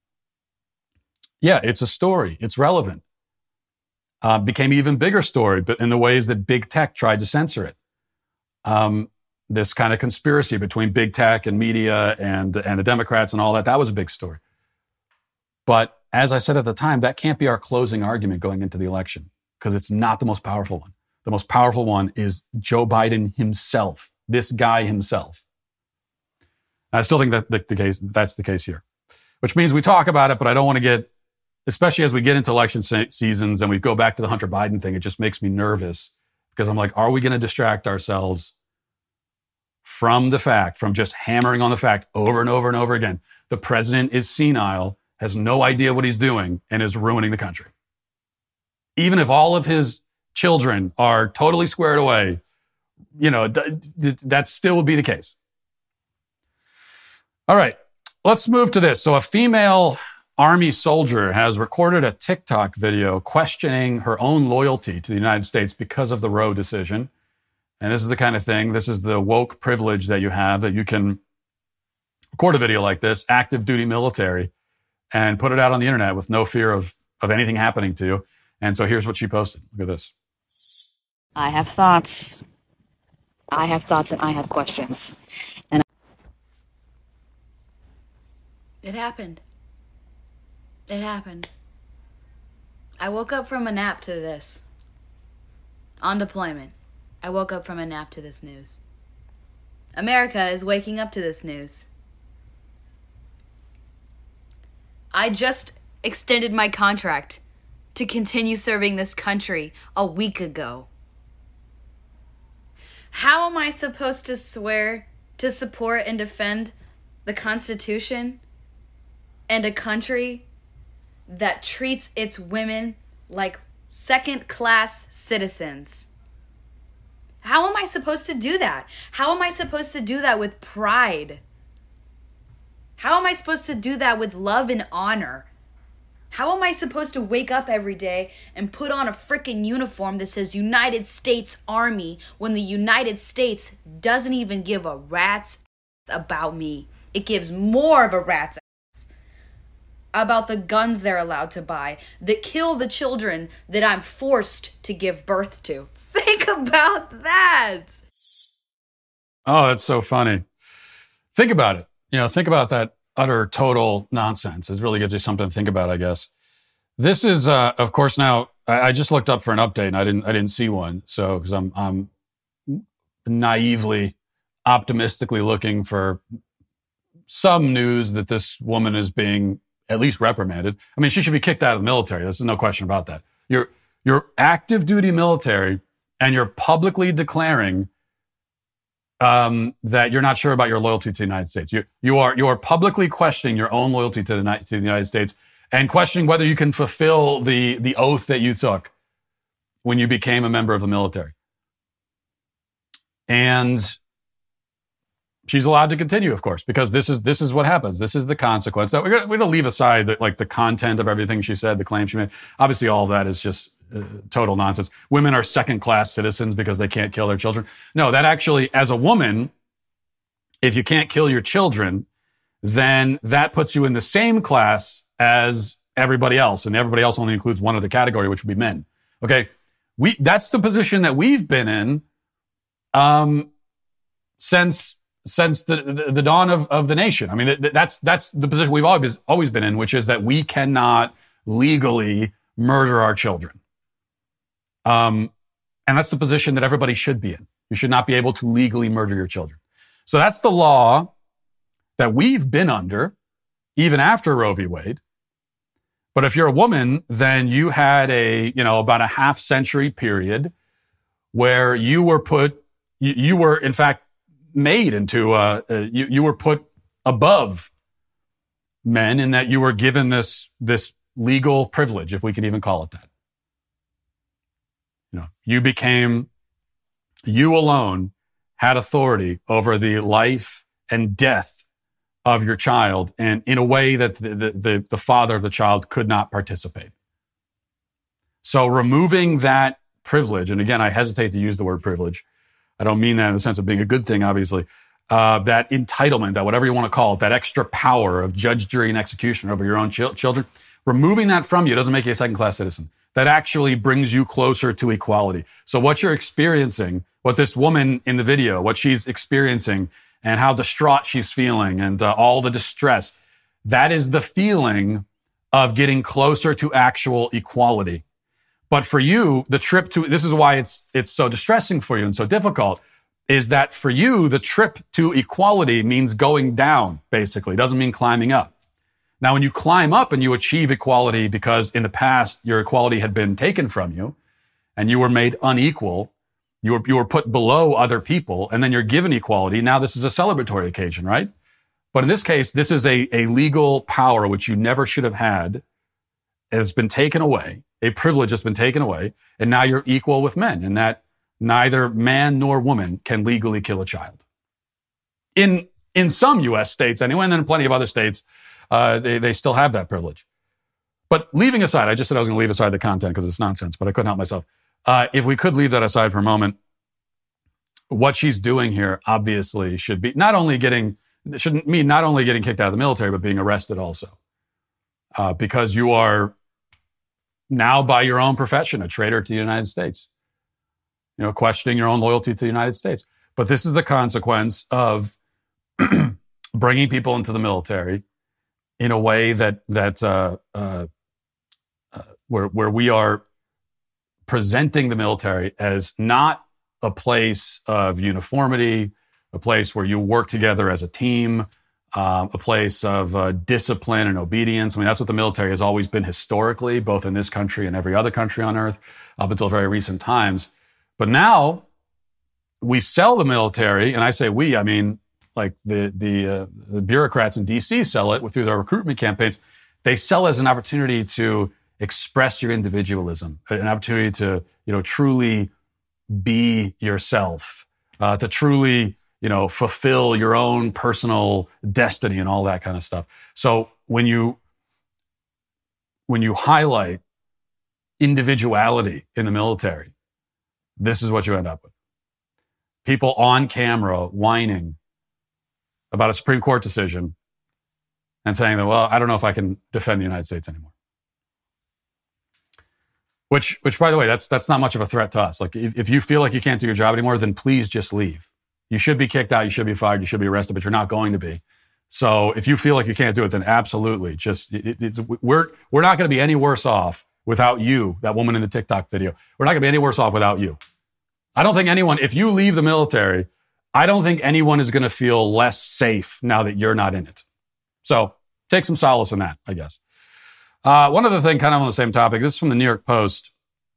Yeah, it's a story. It's relevant. Uh, became an even bigger story, but in the ways that big tech tried to censor it. Um, this kind of conspiracy between big tech and media and, and the Democrats and all that, that was a big story. But as I said at the time, that can't be our closing argument going into the election because it's not the most powerful one. The most powerful one is Joe Biden himself, this guy himself. I still think that the, the case, that's the case here, which means we talk about it, but I don't want to get, especially as we get into election se- seasons and we go back to the Hunter Biden thing, it just makes me nervous because I'm like, are we going to distract ourselves from the fact, from just hammering on the fact over and over and over again, the president is senile, has no idea what he's doing, and is ruining the country. Even if all of his children are totally squared away, you know, d- d- that still would be the case. All right, let's move to this. So a female Army soldier has recorded a TikTok video questioning her own loyalty to the United States because of the Roe decision. And this is the kind of thing, this is the woke privilege that you have, that you can record a video like this, active duty military, and put it out on the internet with no fear of, of anything happening to you. And so here's what she posted. Look at this. I have thoughts. I have thoughts and I have questions. And It happened. It happened. I woke up from a nap to this. On deployment. I woke up from a nap to this news. America is waking up to this news. I just extended my contract to continue serving this country a week ago. How am I supposed to swear to support and defend the Constitution and a country that treats its women like second-class citizens? How am I supposed to do that? How am I supposed to do that with pride? How am I supposed to do that with love and honor? How am I supposed to wake up every day and put on a freaking uniform that says United States Army when the United States doesn't even give a rat's ass about me? It gives more of a rat's ass about the guns they're allowed to buy that kill the children that I'm forced to give birth to. Think about that. Oh, that's so funny. Think about it. You know, think about that utter total nonsense. It really gives you something to think about, I guess. This is, uh, of course, now I, I just looked up for an update and I didn't, I didn't see one. So, because I'm, I'm naively, optimistically looking for some news that this woman is being at least reprimanded. I mean, she should be kicked out of the military. There's no question about that. You're, you're active duty military and you're publicly declaring Um, that you're not sure about your loyalty to the United States. You, you are you are publicly questioning your own loyalty to the, to the United States and questioning whether you can fulfill the, the oath that you took when you became a member of the military. And she's allowed to continue, of course, because this is this is what happens. This is the consequence. That we're gonna, we're gonna leave aside the, like the content of everything she said, the claims she made. Obviously, all of that is just Uh, total nonsense. Women are second-class citizens because they can't kill their children. No, that actually, as a woman, if you can't kill your children, then that puts you in the same class as everybody else, and everybody else only includes one other category, which would be men. Okay, we that's the position that we've been in um, since since the, the the dawn of of the nation. I mean, th- that's that's the position we've always always been in, which is that we cannot legally murder our children. Um, and that's the position that everybody should be in. You should not be able to legally murder your children. So that's the law that we've been under, even after Roe v. Wade. But if you're a woman, then you had a, you know, about a half century period where you were put, you, you were in fact made into, uh, uh, you, you were put above men in that you were given this, this legal privilege, if we can even call it that. You know, you became, you alone had authority over the life and death of your child, and in a way that the, the, the, the father of the child could not participate. So removing that privilege, and again, I hesitate to use the word privilege. I don't mean that in the sense of being a good thing, obviously. Uh, that entitlement, that whatever you want to call it, that extra power of judge, jury, and execution over your own ch- children, removing that from you doesn't make you a second-class citizen. That actually brings you closer to equality. So what you're experiencing, what this woman in the video, what she's experiencing, and how distraught she's feeling, and uh, all the distress, that is the feeling of getting closer to actual equality. But for you, the trip to, this is why it's it's so distressing for you and so difficult, is that for you, the trip to equality means going down, basically. It doesn't mean climbing up. Now, when you climb up and you achieve equality because in the past your equality had been taken from you and you were made unequal, you were, you were put below other people, and then you're given equality. Now this is a celebratory occasion, right? But in this case, this is a, a legal power which you never should have had. It's been taken away. A privilege has been taken away. And now you're equal with men, in that neither man nor woman can legally kill a child. In, in some U S states anyway, and then in plenty of other states, Uh, they, they still have that privilege. But leaving aside, I just said I was going to leave aside the content because it's nonsense, but I couldn't help myself. Uh, if we could leave that aside for a moment, what she's doing here obviously should be not only getting, shouldn't mean not only getting kicked out of the military, but being arrested also. Uh, because you are now by your own profession, a traitor to the United States. You know, questioning your own loyalty to the United States. But this is the consequence of bringing people into the military in a way that that uh, uh, uh, where where we are presenting the military as not a place of uniformity, a place where you work together as a team, uh, a place of uh, discipline and obedience. I mean, that's what the military has always been historically, both in this country and every other country on earth, up until very recent times. But now we sell the military, and I say we, I mean, like the the, uh, the bureaucrats in D C sell it through their recruitment campaigns. They sell it as an opportunity to express your individualism, an opportunity to, you know, truly be yourself, uh, to truly, you know, fulfill your own personal destiny and all that kind of stuff. So when you, when you highlight individuality in the military, this is what you end up with. People on camera whining about a Supreme Court decision and saying that, well, I don't know if I can defend the United States anymore. Which, which, by the way, that's that's not much of a threat to us. Like, if, if you feel like you can't do your job anymore, then please just leave. You should be kicked out. You should be fired. You should be arrested, but you're not going to be. So if you feel like you can't do it, then absolutely, just it, it's we're we're not going to be any worse off without you. That woman in the TikTok video, we're not going to be any worse off without you. I don't think anyone, if you leave the military, I don't think anyone is going to feel less safe now that you're not in it. So take some solace in that, I guess. Uh, one other thing kind of on the same topic. This is from the New York Post.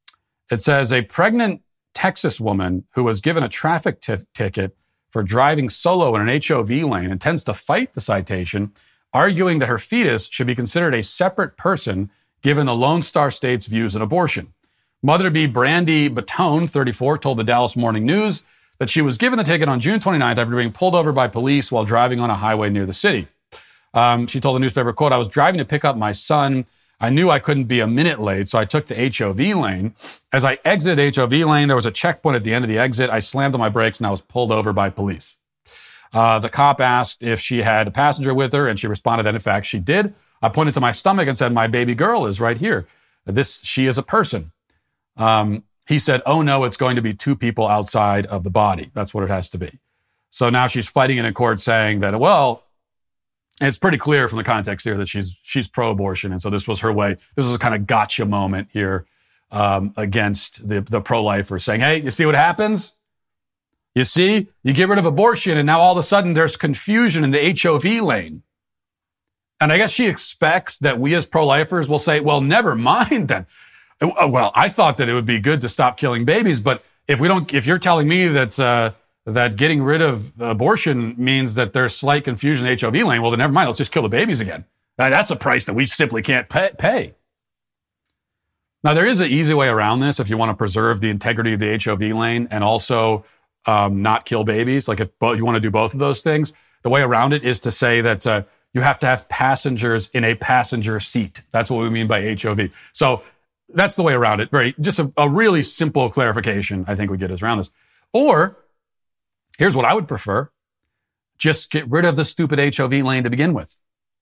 It says a pregnant Texas woman who was given a traffic t- ticket for driving solo in an H O V lane intends to fight the citation, arguing that her fetus should be considered a separate person given the Lone Star State's views on abortion. Mother-to-be Brandy Batone, thirty-four, told the Dallas Morning News that she was given the ticket on June twenty-ninth after being pulled over by police while driving on a highway near the city. Um, she told the newspaper, quote, I was driving to pick up my son. I knew I couldn't be a minute late, so I took the H O V lane. As I exited the H O V lane, there was a checkpoint at the end of the exit. I slammed on my brakes and I was pulled over by police. Uh, the cop asked if she had a passenger with her, and she responded that, in fact, she did. I pointed to my stomach and said, my baby girl is right here. This, she is a person. Um, he said, oh, no, it's going to be two people outside of the body. That's what it has to be. So now she's fighting in a court saying that, well, it's pretty clear from the context here that she's she's pro-abortion. And so this was her way. This was a kind of gotcha moment here um, against the, the pro-lifers saying, hey, you see what happens? You see, you get rid of abortion and now all of a sudden there's confusion in the H O V lane. And I guess she expects that we as pro-lifers will say, well, never mind then. Well, I thought that it would be good to stop killing babies, but if we don't, if you're telling me that, uh, that getting rid of abortion means that there's slight confusion in the H O V lane, well, then never mind. Let's just kill the babies again. Now, that's a price that we simply can't pay. Now, there is an easy way around this if you want to preserve the integrity of the H O V lane and also um, not kill babies. Like if bo- you want to do both of those things, the way around it is to say that uh, you have to have passengers in a passenger seat. That's what we mean by H O V. So that's the way around it. Very, just a, a really simple clarification I think would get us around this. Or here's what I would prefer. Just get rid of the stupid H O V lane to begin with.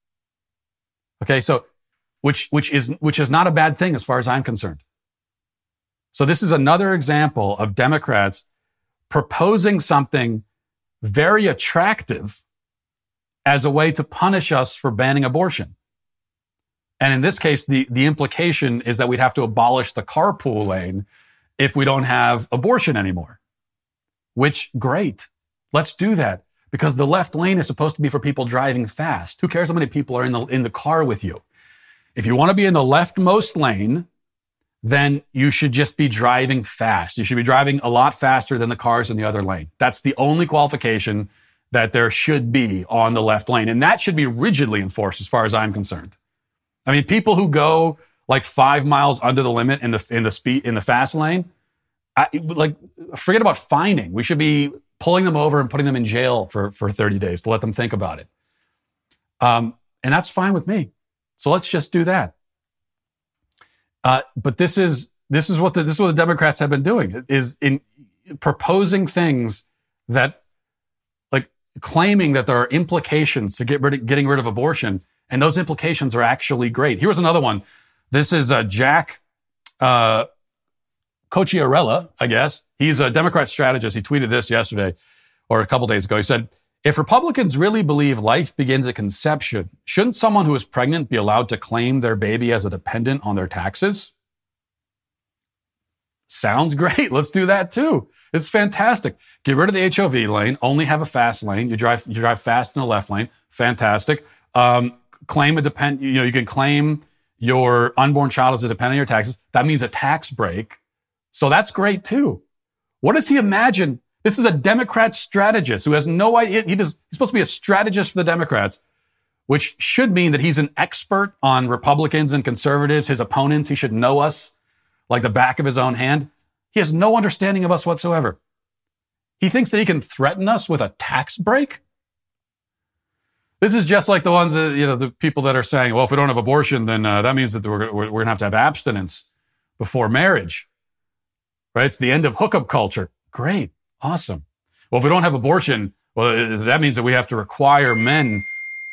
Okay, so which which is which is not a bad thing as far as I'm concerned. So this is another example of Democrats proposing something very attractive as a way to punish us for banning abortion. And in this case, the, the implication is that we'd have to abolish the carpool lane if we don't have abortion anymore. Which, great. Let's do that. Because the left lane is supposed to be for people driving fast. Who cares how many people are in the, in the car with you? If you want to be in the leftmost lane, then you should just be driving fast. You should be driving a lot faster than the cars in the other lane. That's the only qualification that there should be on the left lane. And that should be rigidly enforced as far as I'm concerned. I mean, people who go like five miles under the limit in the, in the speed, in the fast lane, I, like, forget about fining. We should be pulling them over and putting them in jail for, for thirty days to let them think about it. Um, and that's fine with me. So let's just do that. Uh, but this is, this is what the, this is what the Democrats have been doing, is in proposing things that, like, claiming that there are implications to get rid of, getting rid of abortion. And those implications are actually great. Here's another one. This is uh, Jack, uh, Cocchiarella, I guess. He's a Democrat strategist. He tweeted this yesterday or a couple days ago. He said, if Republicans really believe life begins at conception, shouldn't someone who is pregnant be allowed to claim their baby as a dependent on their taxes? Sounds great. Let's do that too. It's fantastic. Get rid of the H O V lane. Only have a fast lane. You drive, you drive fast in the left lane. Fantastic. Um, claim a depend, you know, you can claim your unborn child as a dependent on your taxes. That means a tax break. So that's great too. What does he imagine? This is a Democrat strategist who has no idea. He does, he's supposed to be a strategist for the Democrats, which should mean that he's an expert on Republicans and conservatives, his opponents. He should know us like the back of his own hand. He has no understanding of us whatsoever. He thinks that he can threaten us with a tax break? This is just like the ones that, you know, the people that are saying, well, if we don't have abortion, then uh, that means that we're, we're going to have to have abstinence before marriage, right? It's the end of hookup culture. Great. Awesome. Well, if we don't have abortion, well, that means that we have to require men.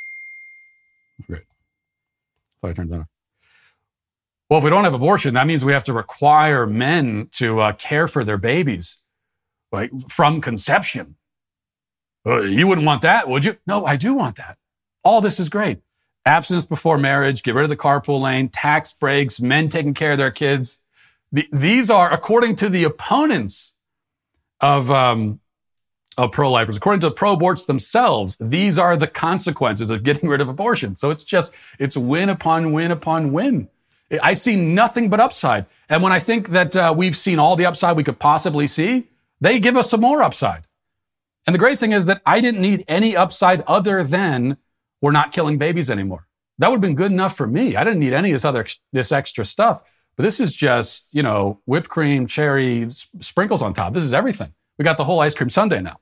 Great. Thought I turned that off. Well, if we don't have abortion, that means we have to require men to uh, care for their babies, like from conception. Uh, you wouldn't want that, would you? No, I do want that. All this is great. Abstinence before marriage, get rid of the carpool lane, tax breaks, men taking care of their kids. The, these are, according to the opponents of, um, of pro-lifers, according to pro-aborts themselves, these are the consequences of getting rid of abortion. So it's just, it's win upon win upon win. I see nothing but upside. And when I think that uh, we've seen all the upside we could possibly see, they give us some more upside. And the great thing is that I didn't need any upside other than we're not killing babies anymore. That would have been good enough for me. I didn't need any of this other, this extra stuff. But this is just, you know, whipped cream, cherry, sprinkles on top. This is everything. We got the whole ice cream sundae now.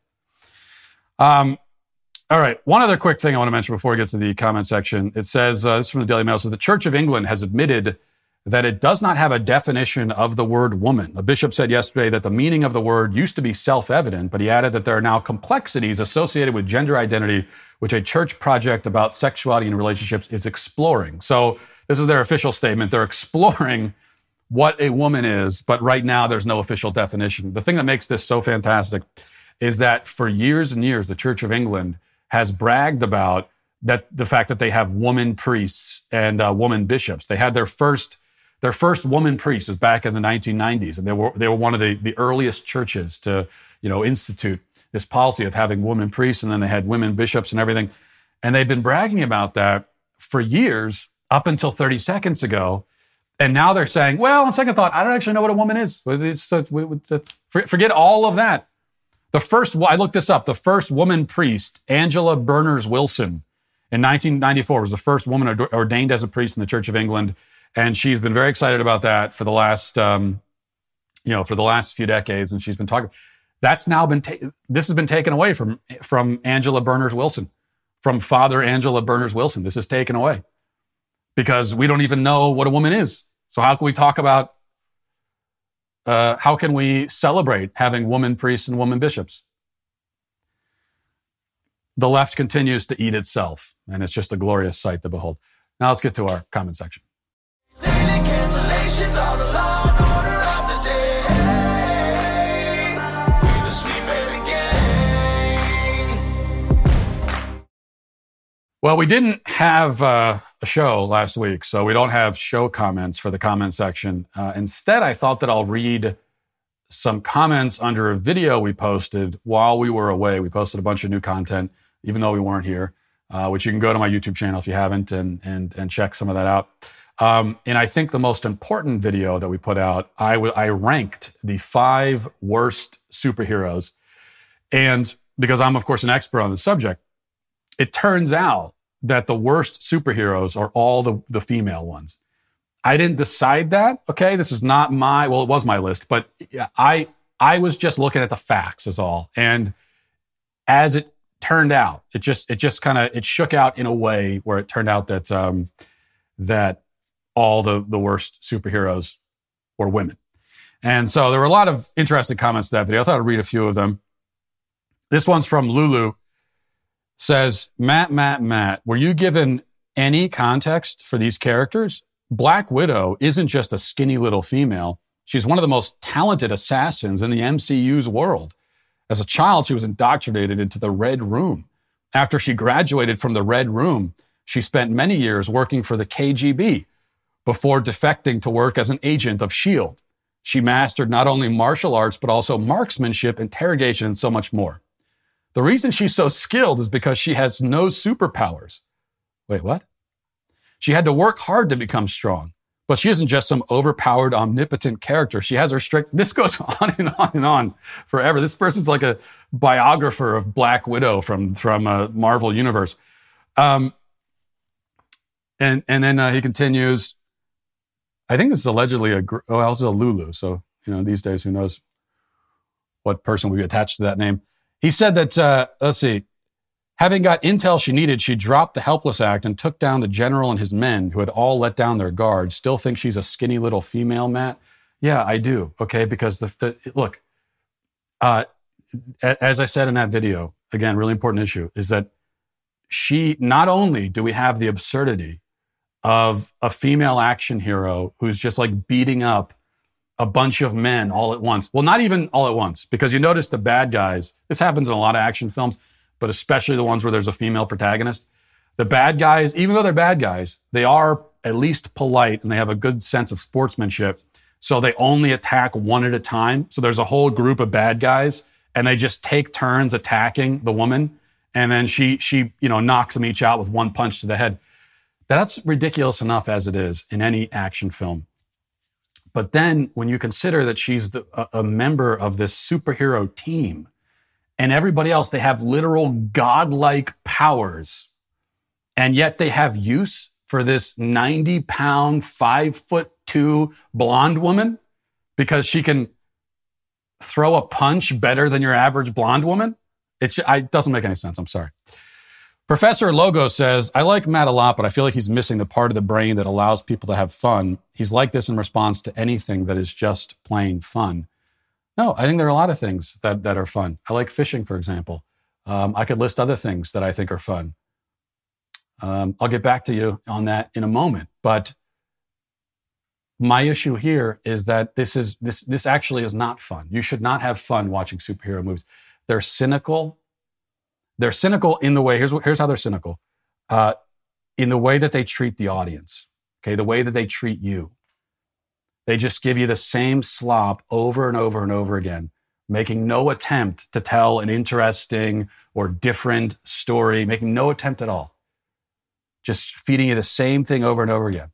Um, all right. One other quick thing I want to mention before we get to the comment section. It says, uh, this is from the Daily Mail, so the Church of England has admitted that it does not have a definition of the word woman. A bishop said yesterday that the meaning of the word used to be self-evident, but he added that there are now complexities associated with gender identity, which a church project about sexuality and relationships is exploring. So this is their official statement. They're exploring what a woman is, but right now there's no official definition. The thing that makes this so fantastic is that for years and years, the Church of England has bragged about that the fact that they have woman priests and uh, woman bishops. They had their first Their first woman priest was back in the nineteen nineties, and they were they were one of the, the earliest churches to, you know, institute this policy of having women priests, and then they had women bishops and everything. And they've been bragging about that for years, up until thirty seconds ago. And now they're saying, well, on second thought, I don't actually know what a woman is. It's, it's, it's, forget all of that. The first, I looked this up, the first woman priest, Angela Berners Wilson, in nineteen ninety-four, was the first woman ordained as a priest in the Church of England. And she's been very excited about that for the last, um, you know, for the last few decades. And she's been talking. That's now been ta- this has been taken away from from Angela Berners Wilson, from Father Angela Berners Wilson. This is taken away because we don't even know what a woman is. So how can we talk about? Uh, how can we celebrate having woman priests and woman bishops? The left continues to eat itself, and it's just a glorious sight to behold. Now let's get to our comment section. Daily cancellations on the law and order of the day. We're the Sweet Baby Gang. Well, we didn't have uh, a show last week, so we don't have show comments for the comment section. Uh, instead, I thought that I'll read some comments under a video we posted while we were away. We posted a bunch of new content, even though we weren't here, uh, which you can go to my YouTube channel if you haven't and and and check some of that out. Um, and I think the most important video that we put out, I, w- I ranked the five worst superheroes. And because I'm, of course, an expert on the subject, it turns out that the worst superheroes are all the, the female ones. I didn't decide that, okay? This is not my, well, it was my list, but I I was just looking at the facts is all. And as it turned out, it just it just kind of, it shook out in a way where it turned out that um, that all the, the worst superheroes were women. And so there were a lot of interesting comments to that video. I thought I'd read a few of them. This one's from Lulu. Says, Matt, Matt, Matt, were you given any context for these characters? Black Widow isn't just a skinny little female. She's one of the most talented assassins in the M C U's world. As a child, she was indoctrinated into the Red Room. After she graduated from the Red Room, she spent many years working for the K G B before defecting to work as an agent of S H I E L D. She mastered not only martial arts, but also marksmanship, interrogation, and so much more. The reason she's so skilled is because she has no superpowers. Wait, what? She had to work hard to become strong, but she isn't just some overpowered, omnipotent character. She has her strict, this goes on and on and on forever. This person's like a biographer of Black Widow from, from uh, Marvel Universe. Um, and, and then uh, he continues, I think this is allegedly a, oh, also a Lulu. So, you know, these days, who knows what person would be attached to that name. He said that, uh, let's see, having got intel she needed, she dropped the Helpless Act and took down the general and his men who had all let down their guard. Still think she's a skinny little female, Matt? Yeah, I do. Okay, because the, the look, uh, as I said in that video, again, really important issue, is that she, not only do we have the absurdity of a female action hero who's just like beating up a bunch of men all at once. Well, not even all at once, because you notice the bad guys, this happens in a lot of action films, but especially the ones where there's a female protagonist. The bad guys, even though they're bad guys, they are at least polite and they have a good sense of sportsmanship. So they only attack one at a time. So there's a whole group of bad guys and they just take turns attacking the woman. And then she, she, you know, knocks them each out with one punch to the head. That's ridiculous enough as it is in any action film. But then when you consider that she's the, a, a member of this superhero team and everybody else, they have literal godlike powers, and yet they have use for this ninety pound, five foot two blonde woman because she can throw a punch better than your average blonde woman. It's, it doesn't make any sense. I'm sorry. Professor Logo says, I like Matt a lot, but I feel like he's missing the part of the brain that allows people to have fun. He's like this in response to anything that is just plain fun. No, I think there are a lot of things that, that are fun. I like fishing, for example. Um, I could list other things that I think are fun. Um, I'll get back to you on that in a moment. But my issue here is that this is this this actually is not fun. You should not have fun watching superhero movies. They're cynical. They're cynical in the way, here's, here's how they're cynical. Uh, in the way that they treat the audience, okay? The way that they treat you. They just give you the same slop over and over and over again, making no attempt to tell an interesting or different story, making no attempt at all. Just feeding you the same thing over and over again.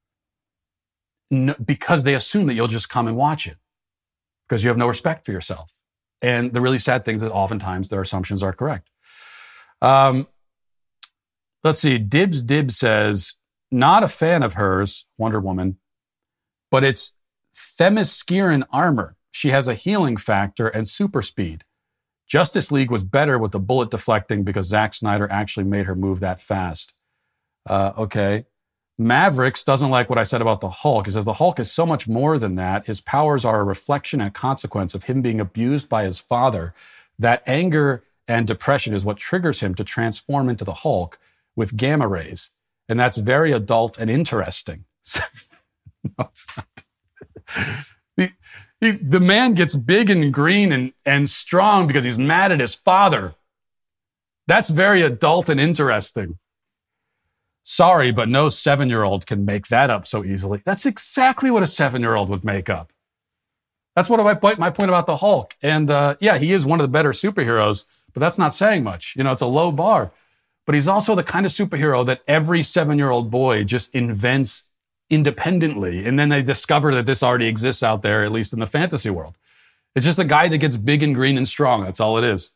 No, because they assume that you'll just come and watch it because you have no respect for yourself. And the really sad thing is that oftentimes their assumptions are correct. Um, let's see. Dibs Dibs says, not a fan of hers, Wonder Woman, but it's Themysciran armor. She has a healing factor and super speed. Justice League was better with the bullet deflecting because Zack Snyder actually made her move that fast. Uh, okay. Mavericks doesn't like what I said about the Hulk. He says the Hulk is so much more than that. His powers are a reflection and consequence of him being abused by his father. That anger and depression is what triggers him to transform into the Hulk with gamma rays. And that's very adult and interesting. No, it's not. the, he, the man gets big and green and, and strong because he's mad at his father. That's very adult and interesting. Sorry, but no seven-year-old can make that up so easily. That's exactly what a seven-year-old would make up. That's what my point, my point about the Hulk. And uh, yeah, he is one of the better superheroes, but that's not saying much. You know, it's a low bar. But he's also the kind of superhero that every seven-year-old boy just invents independently. And then they discover that this already exists out there, at least in the fantasy world. It's just a guy that gets big and green and strong. That's all it is.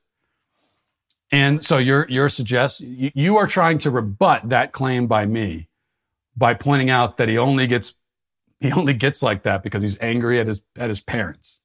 And so you're, you're suggest, you are trying to rebut that claim by me by pointing out that he only gets, he only gets like that because he's angry at his, at his parents.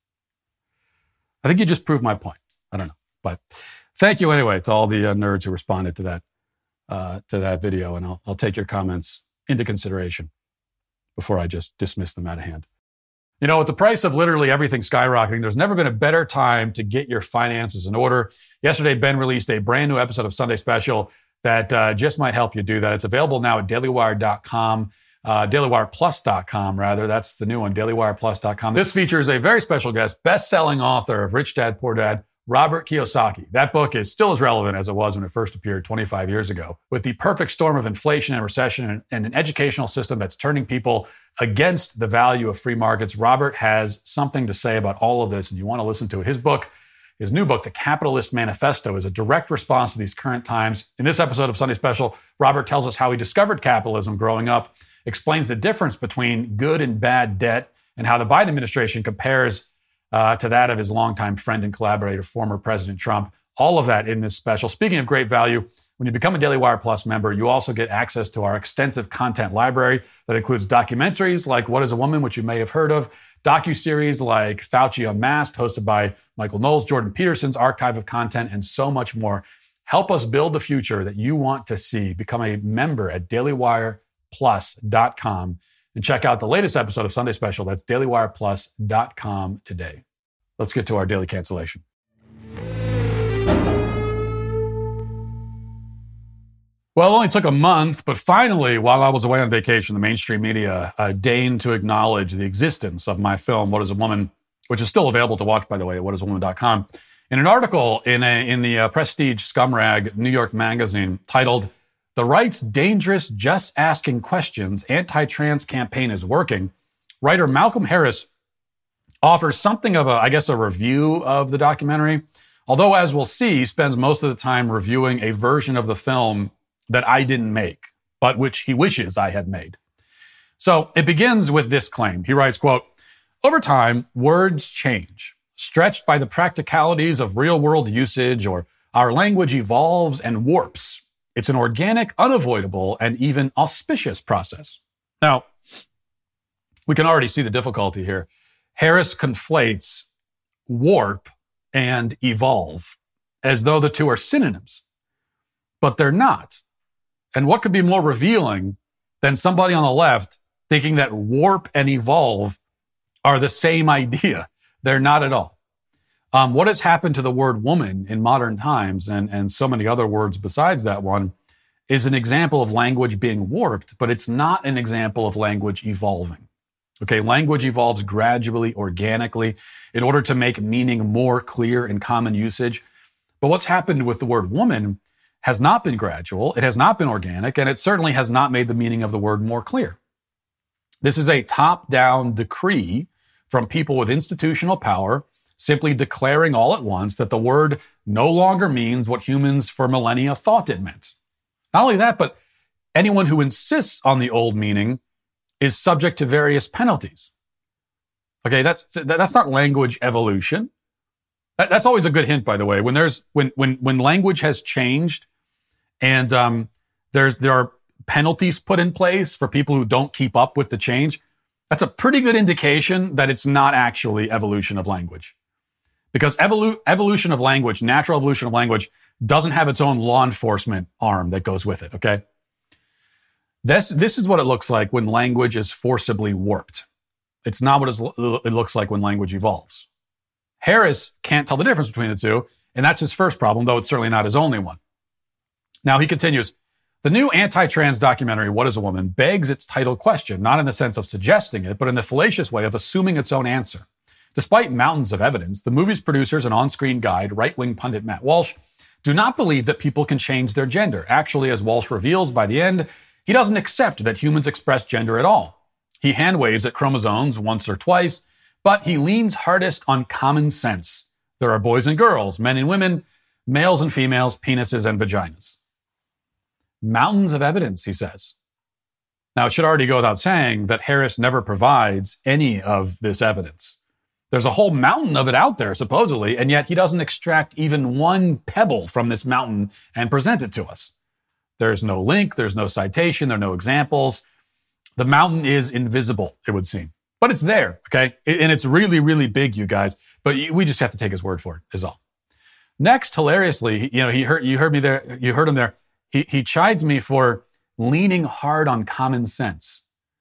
I think you just proved my point. I don't know, but thank you anyway to all the uh, nerds who responded to that, uh, to that video. And I'll, I'll take your comments into consideration before I just dismiss them out of hand. You know, with the price of literally everything skyrocketing, there's never been a better time to get your finances in order. Yesterday, Ben released a brand new episode of Sunday Special that uh, just might help you do that. It's available now at daily wire dot com, uh, daily wire plus dot com, rather. That's the new one, daily wire plus dot com. This features a very special guest, best-selling author of Rich Dad, Poor Dad, Robert Kiyosaki. That book is still as relevant as it was when it first appeared twenty-five years ago. With the perfect storm of inflation and recession and, and an educational system that's turning people against the value of free markets, Robert has something to say about all of this, and you want to listen to it. His book, his new book, The Capitalist Manifesto, is a direct response to these current times. In this episode of Sunday Special, Robert tells us how he discovered capitalism growing up, explains the difference between good and bad debt, and how the Biden administration compares Uh, to that of his longtime friend and collaborator, former President Trump. All of that in this special. Speaking of great value, when you become a Daily Wire Plus member, you also get access to our extensive content library that includes documentaries like What is a Woman, which you may have heard of, docuseries like Fauci Unmasked, hosted by Michael Knowles, Jordan Peterson's archive of content, and so much more. Help us build the future that you want to see. Become a member at daily wire plus dot com and check out the latest episode of Sunday Special. That's daily wire plus dot com today. Let's get to our daily cancellation. Well, it only took a month, but finally, while I was away on vacation, the mainstream media uh, deigned to acknowledge the existence of my film, What is a Woman, which is still available to watch, by the way, at what is a woman dot com. In an article in, a, in the uh, prestige scumrag New York Magazine titled, "The Right's Dangerous Just Asking Questions Anti-Trans Campaign is Working," writer Malcolm Harris offers something of a, I guess, a review of the documentary. Although, as we'll see, he spends most of the time reviewing a version of the film that I didn't make, but which he wishes I had made. So it begins with this claim. He writes, quote, "Over time, words change. Stretched by the practicalities of real-world usage, or our language evolves and warps. It's an organic, unavoidable, and even auspicious process." Now, we can already see the difficulty here. Harris conflates warp and evolve as though the two are synonyms, but they're not. And what could be more revealing than somebody on the left thinking that warp and evolve are the same idea? They're not at all. Um, what has happened to the word woman in modern times, and, and so many other words besides that one, is an example of language being warped, but it's not an example of language evolving. Okay, language evolves gradually, organically, in order to make meaning more clear in common usage. But what's happened with the word woman has not been gradual, it has not been organic, and it certainly has not made the meaning of the word more clear. This is a top-down decree from people with institutional power, simply declaring all at once that the word no longer means what humans for millennia thought it meant. Not only that, but anyone who insists on the old meaning is subject to various penalties. Okay, that's that's not language evolution. That, that's always a good hint, by the way. When there's when when when language has changed, and um, there's there are penalties put in place for people who don't keep up with the change, that's a pretty good indication that it's not actually evolution of language. Because evolu- evolution of language, natural evolution of language, doesn't have its own law enforcement arm that goes with it, okay? This, this is what it looks like when language is forcibly warped. It's not what it looks like when language evolves. Harris can't tell the difference between the two, and that's his first problem, though it's certainly not his only one. Now, he continues, "The new anti-trans documentary, What is a Woman?, begs its title question, not in the sense of suggesting it, but in the fallacious way of assuming its own answer. Despite mountains of evidence, the movie's producers and on-screen guide, right-wing pundit Matt Walsh, do not believe that people can change their gender. Actually, as Walsh reveals by the end, he doesn't accept that humans express gender at all. He hand-waves at chromosomes once or twice, but he leans hardest on common sense. There are boys and girls, men and women, males and females, penises and vaginas." Mountains of evidence, he says. Now, it should already go without saying that Harris never provides any of this evidence. There's a whole mountain of it out there, supposedly, and yet he doesn't extract even one pebble from this mountain and present it to us. There's no link, there's no citation, there are no examples. The mountain is invisible, it would seem. But it's there, okay? And it's really, really big, you guys. But we just have to take his word for it, is all. Next, hilariously, you know, he heard you heard me there, you heard him there. He he chides me for leaning hard on common sense,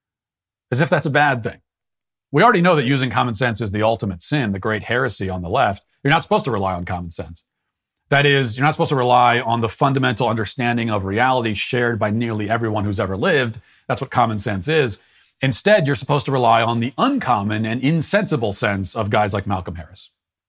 as if that's a bad thing. We already know that using common sense is the ultimate sin, the great heresy on the left. You're not supposed to rely on common sense. That is, you're not supposed to rely on the fundamental understanding of reality shared by nearly everyone who's ever lived. That's what common sense is. Instead, you're supposed to rely on the uncommon and insensible sense of guys like Malcolm Harris.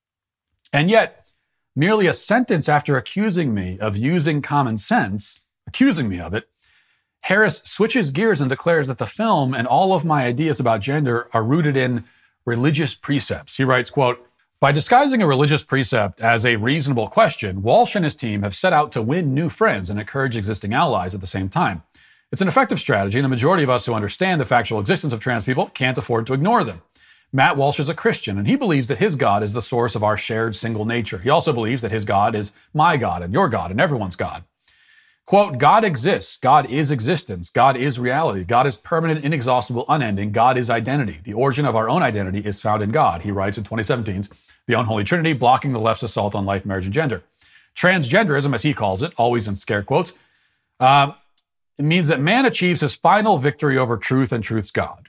And yet, merely a sentence after accusing me of using common sense, accusing me of it, Harris switches gears and declares that the film and all of my ideas about gender are rooted in religious precepts. He writes, quote, "By disguising a religious precept as a reasonable question, Walsh and his team have set out to win new friends and encourage existing allies at the same time. It's an effective strategy, and the majority of us who understand the factual existence of trans people can't afford to ignore them. Matt Walsh is a Christian, and he believes that his God is the source of our shared single nature. He also believes that his God is my God and your God and everyone's God. Quote, God exists. God is existence. God is reality. God is permanent, inexhaustible, unending. God is identity. The origin of our own identity is found in God, he writes in twenty seventeen's The Unholy Trinity, blocking the left's assault on life, marriage, and gender. Transgenderism, as he calls it, always in scare quotes, uh, it means that man achieves his final victory over truth and truth's God.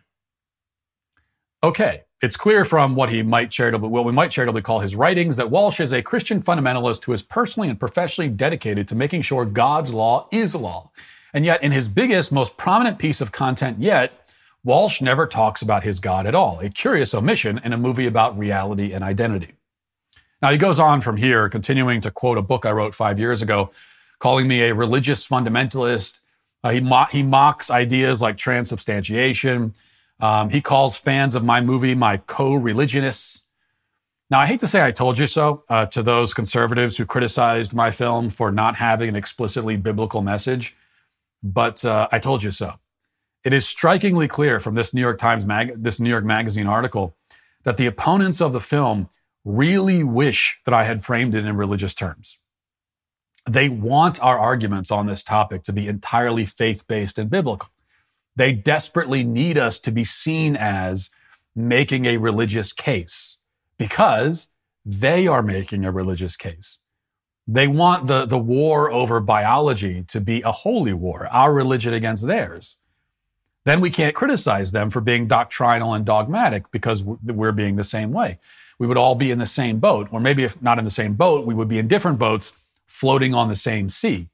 Okay, it's clear from what he might charitably, what we might charitably call his writings, that Walsh is a Christian fundamentalist who is personally and professionally dedicated to making sure God's law is law. And yet, in his biggest, most prominent piece of content yet, Walsh never talks about his God at all, a curious omission in a movie about reality and identity. Now, he goes on from here, continuing to quote a book I wrote five years ago, calling me a religious fundamentalist. Uh, he, mo- he mocks ideas like transubstantiation. Um, he calls fans of my movie my co-religionists. Now, I hate to say I told you so uh, to those conservatives who criticized my film for not having an explicitly biblical message, but uh, I told you so. It is strikingly clear from this New York Times, mag- this New York Magazine article that the opponents of the film really wish that I had framed it in religious terms. They want our arguments on this topic to be entirely faith-based and biblical. They desperately need us to be seen as making a religious case because they are making a religious case. They want the, the war over biology to be a holy war, our religion against theirs. Then we can't criticize them for being doctrinal and dogmatic because we're being the same way. We would all be in the same boat, or maybe if not in the same boat, we would be in different boats floating on the same sea.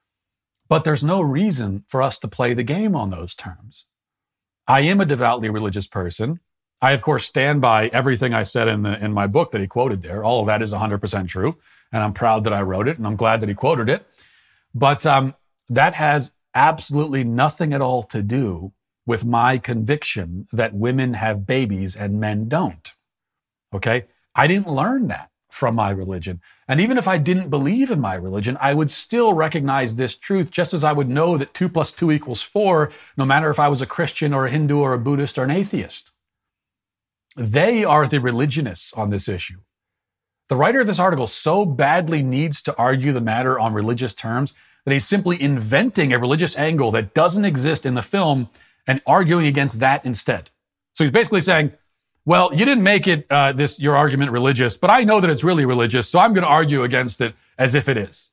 But there's no reason for us to play the game on those terms. I am a devoutly religious person. I, of course, stand by everything I said in the in my book that he quoted there. All of that is one hundred percent true, and I'm proud that I wrote it, and I'm glad that he quoted it. But um, that has absolutely nothing at all to do with my conviction that women have babies and men don't. Okay? I didn't learn that from my religion. And even if I didn't believe in my religion, I would still recognize this truth, just as I would know that two plus two equals four, no matter if I was a Christian or a Hindu or a Buddhist or an atheist. They are the religionists on this issue. The writer of this article so badly needs to argue the matter on religious terms that he's simply inventing a religious angle that doesn't exist in the film and arguing against that instead. So he's basically saying, well, you didn't make it, uh, this, your argument religious, but I know that it's really religious, so I'm going to argue against it as if it is.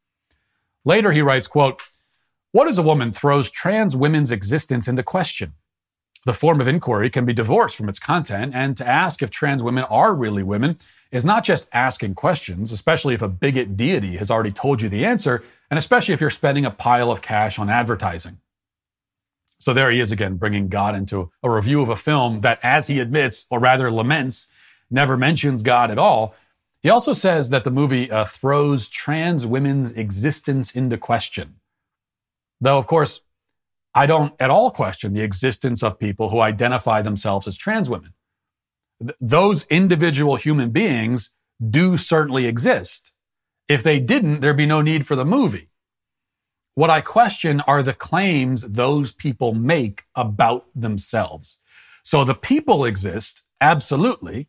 Later, he writes, quote, what is a woman throws trans women's existence into question. The form of inquiry can be divorced from its content, and to ask if trans women are really women is not just asking questions, especially if a bigot deity has already told you the answer, and especially if you're spending a pile of cash on advertising. So there he is again, bringing God into a review of a film that, as he admits, or rather laments, never mentions God at all. He also says that the movie uh, throws trans women's existence into question. Though, of course, I don't at all question the existence of people who identify themselves as trans women. Th- those individual human beings do certainly exist. If they didn't, there'd be no need for the movie. What I question are the claims those people make about themselves. So the people exist, absolutely,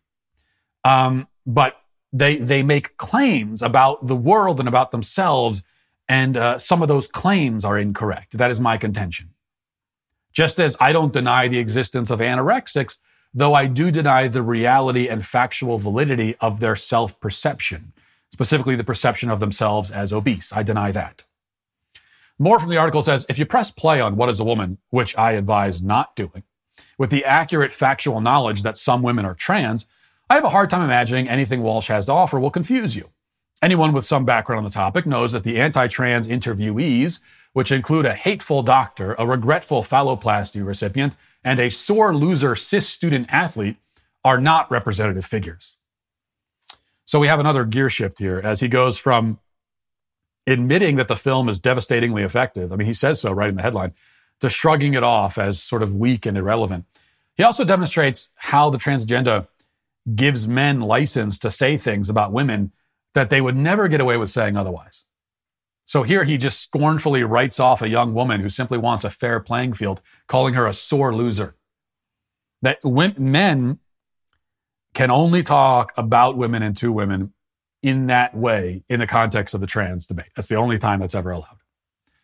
um, but they they make claims about the world and about themselves, and uh, some of those claims are incorrect. That is my contention. Just as I don't deny the existence of anorexics, though I do deny the reality and factual validity of their self-perception, specifically the perception of themselves as obese. I deny that. More from the article says, if you press play on What is a Woman, which I advise not doing, with the accurate factual knowledge that some women are trans, I have a hard time imagining anything Walsh has to offer will confuse you. Anyone with some background on the topic knows that the anti-trans interviewees, which include a hateful doctor, a regretful phalloplasty recipient, and a sore loser cis student athlete, are not representative figures. So we have another gear shift here as he goes from admitting that the film is devastatingly effective, I mean, he says so right in the headline, to shrugging it off as sort of weak and irrelevant. He also demonstrates how the transgender gives men license to say things about women that they would never get away with saying otherwise. So here he just scornfully writes off a young woman who simply wants a fair playing field, calling her a sore loser. That men can only talk about women and to women in that way in the context of the trans debate. That's the only time that's ever allowed.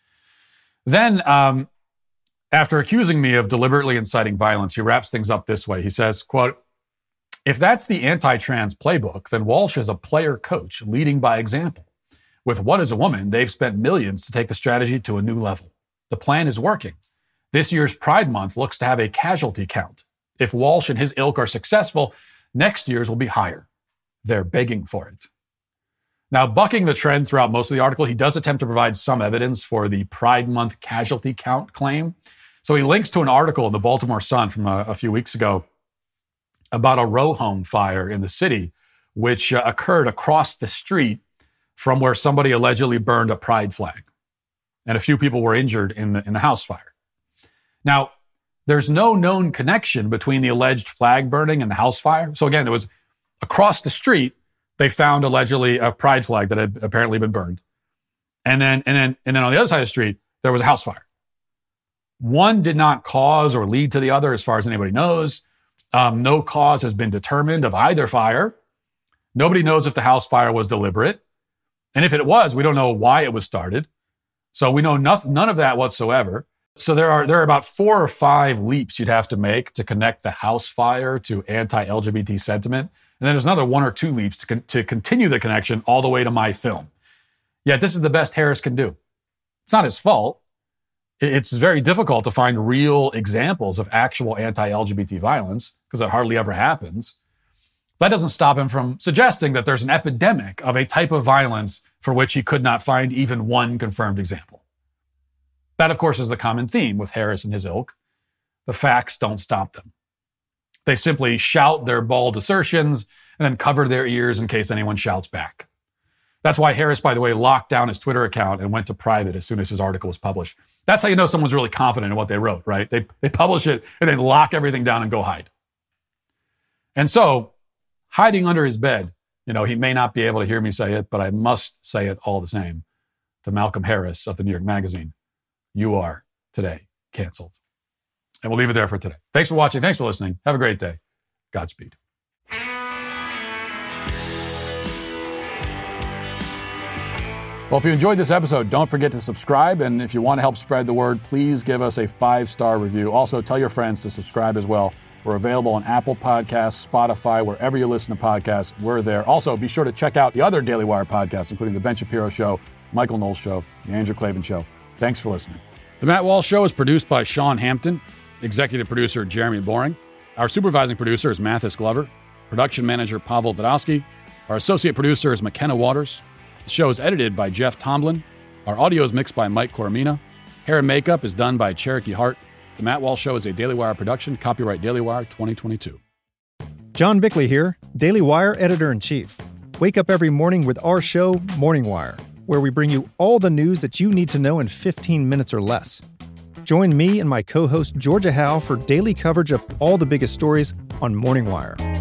Then, um, after accusing me of deliberately inciting violence, he wraps things up this way. He says, quote, "If that's the anti-trans playbook, then Walsh is a player coach leading by example. With What is a Woman, they've spent millions to take the strategy to a new level. The plan is working. This year's Pride Month looks to have a casualty count. If Walsh and his ilk are successful, next year's will be higher. They're begging for it." Now, bucking the trend throughout most of the article, he does attempt to provide some evidence for the Pride Month casualty count claim. So he links to an article in the Baltimore Sun from a, a few weeks ago about a row home fire in the city, which uh, occurred across the street from where somebody allegedly burned a pride flag. And a few people were injured in the, in the house fire. Now, there's no known connection between the alleged flag burning and the house fire. So again, there was across the street, they found allegedly a pride flag that had apparently been burned. And then, and then, and then on the other side of the street, there was a house fire. One did not cause or lead to the other, as far as anybody knows. Um, no cause has been determined of either fire. Nobody knows if the house fire was deliberate. And if it was, we don't know why it was started. So we know nothing, none of that whatsoever. So there are there are about four or five leaps you'd have to make to connect the house fire to anti-L G B T sentiment. And then there's another one or two leaps to, con- to continue the connection all the way to my film. Yet this is the best Harris can do. It's not his fault. It's very difficult to find real examples of actual anti-L G B T violence because it hardly ever happens. That doesn't stop him from suggesting that there's an epidemic of a type of violence for which he could not find even one confirmed example. That, of course, is the common theme with Harris and his ilk. The facts don't stop them. They simply shout their bald assertions and then cover their ears in case anyone shouts back. That's why Harris, by the way, locked down his Twitter account and went to private as soon as his article was published. That's how you know someone's really confident in what they wrote, right? They, they publish it and then lock everything down and go hide. And so, hiding under his bed, you know, he may not be able to hear me say it, but I must say it all the same. To Malcolm Harris of the New York Magazine, you are today canceled. And we'll leave it there for today. Thanks for watching. Thanks for listening. Have a great day. Godspeed. Well, if you enjoyed this episode, don't forget to subscribe. And if you want to help spread the word, please give us a five-star review. Also, tell your friends to subscribe as well. We're available on Apple Podcasts, Spotify, wherever you listen to podcasts. We're there. Also, be sure to check out the other Daily Wire podcasts, including The Ben Shapiro Show, Michael Knowles Show, The Andrew Klavan Show. Thanks for listening. The Matt Walsh Show is produced by Sean Hampton, executive producer Jeremy Boring. Our supervising producer is Mathis Glover, production manager Pavel Vodowski. Our associate producer is McKenna Waters. The show is edited by Jeff Tomlin. Our audio is mixed by Mike Coromina. Hair and makeup is done by Cherokee Hart. The Matt Walsh Show is a Daily Wire production. Copyright Daily Wire twenty twenty-two. John Bickley here, Daily Wire editor-in-chief. Wake up every morning with our show, Morning Wire, where we bring you all the news that you need to know in fifteen minutes or less. Join me and my co-host Georgia Howe for daily coverage of all the biggest stories on Morning Wire.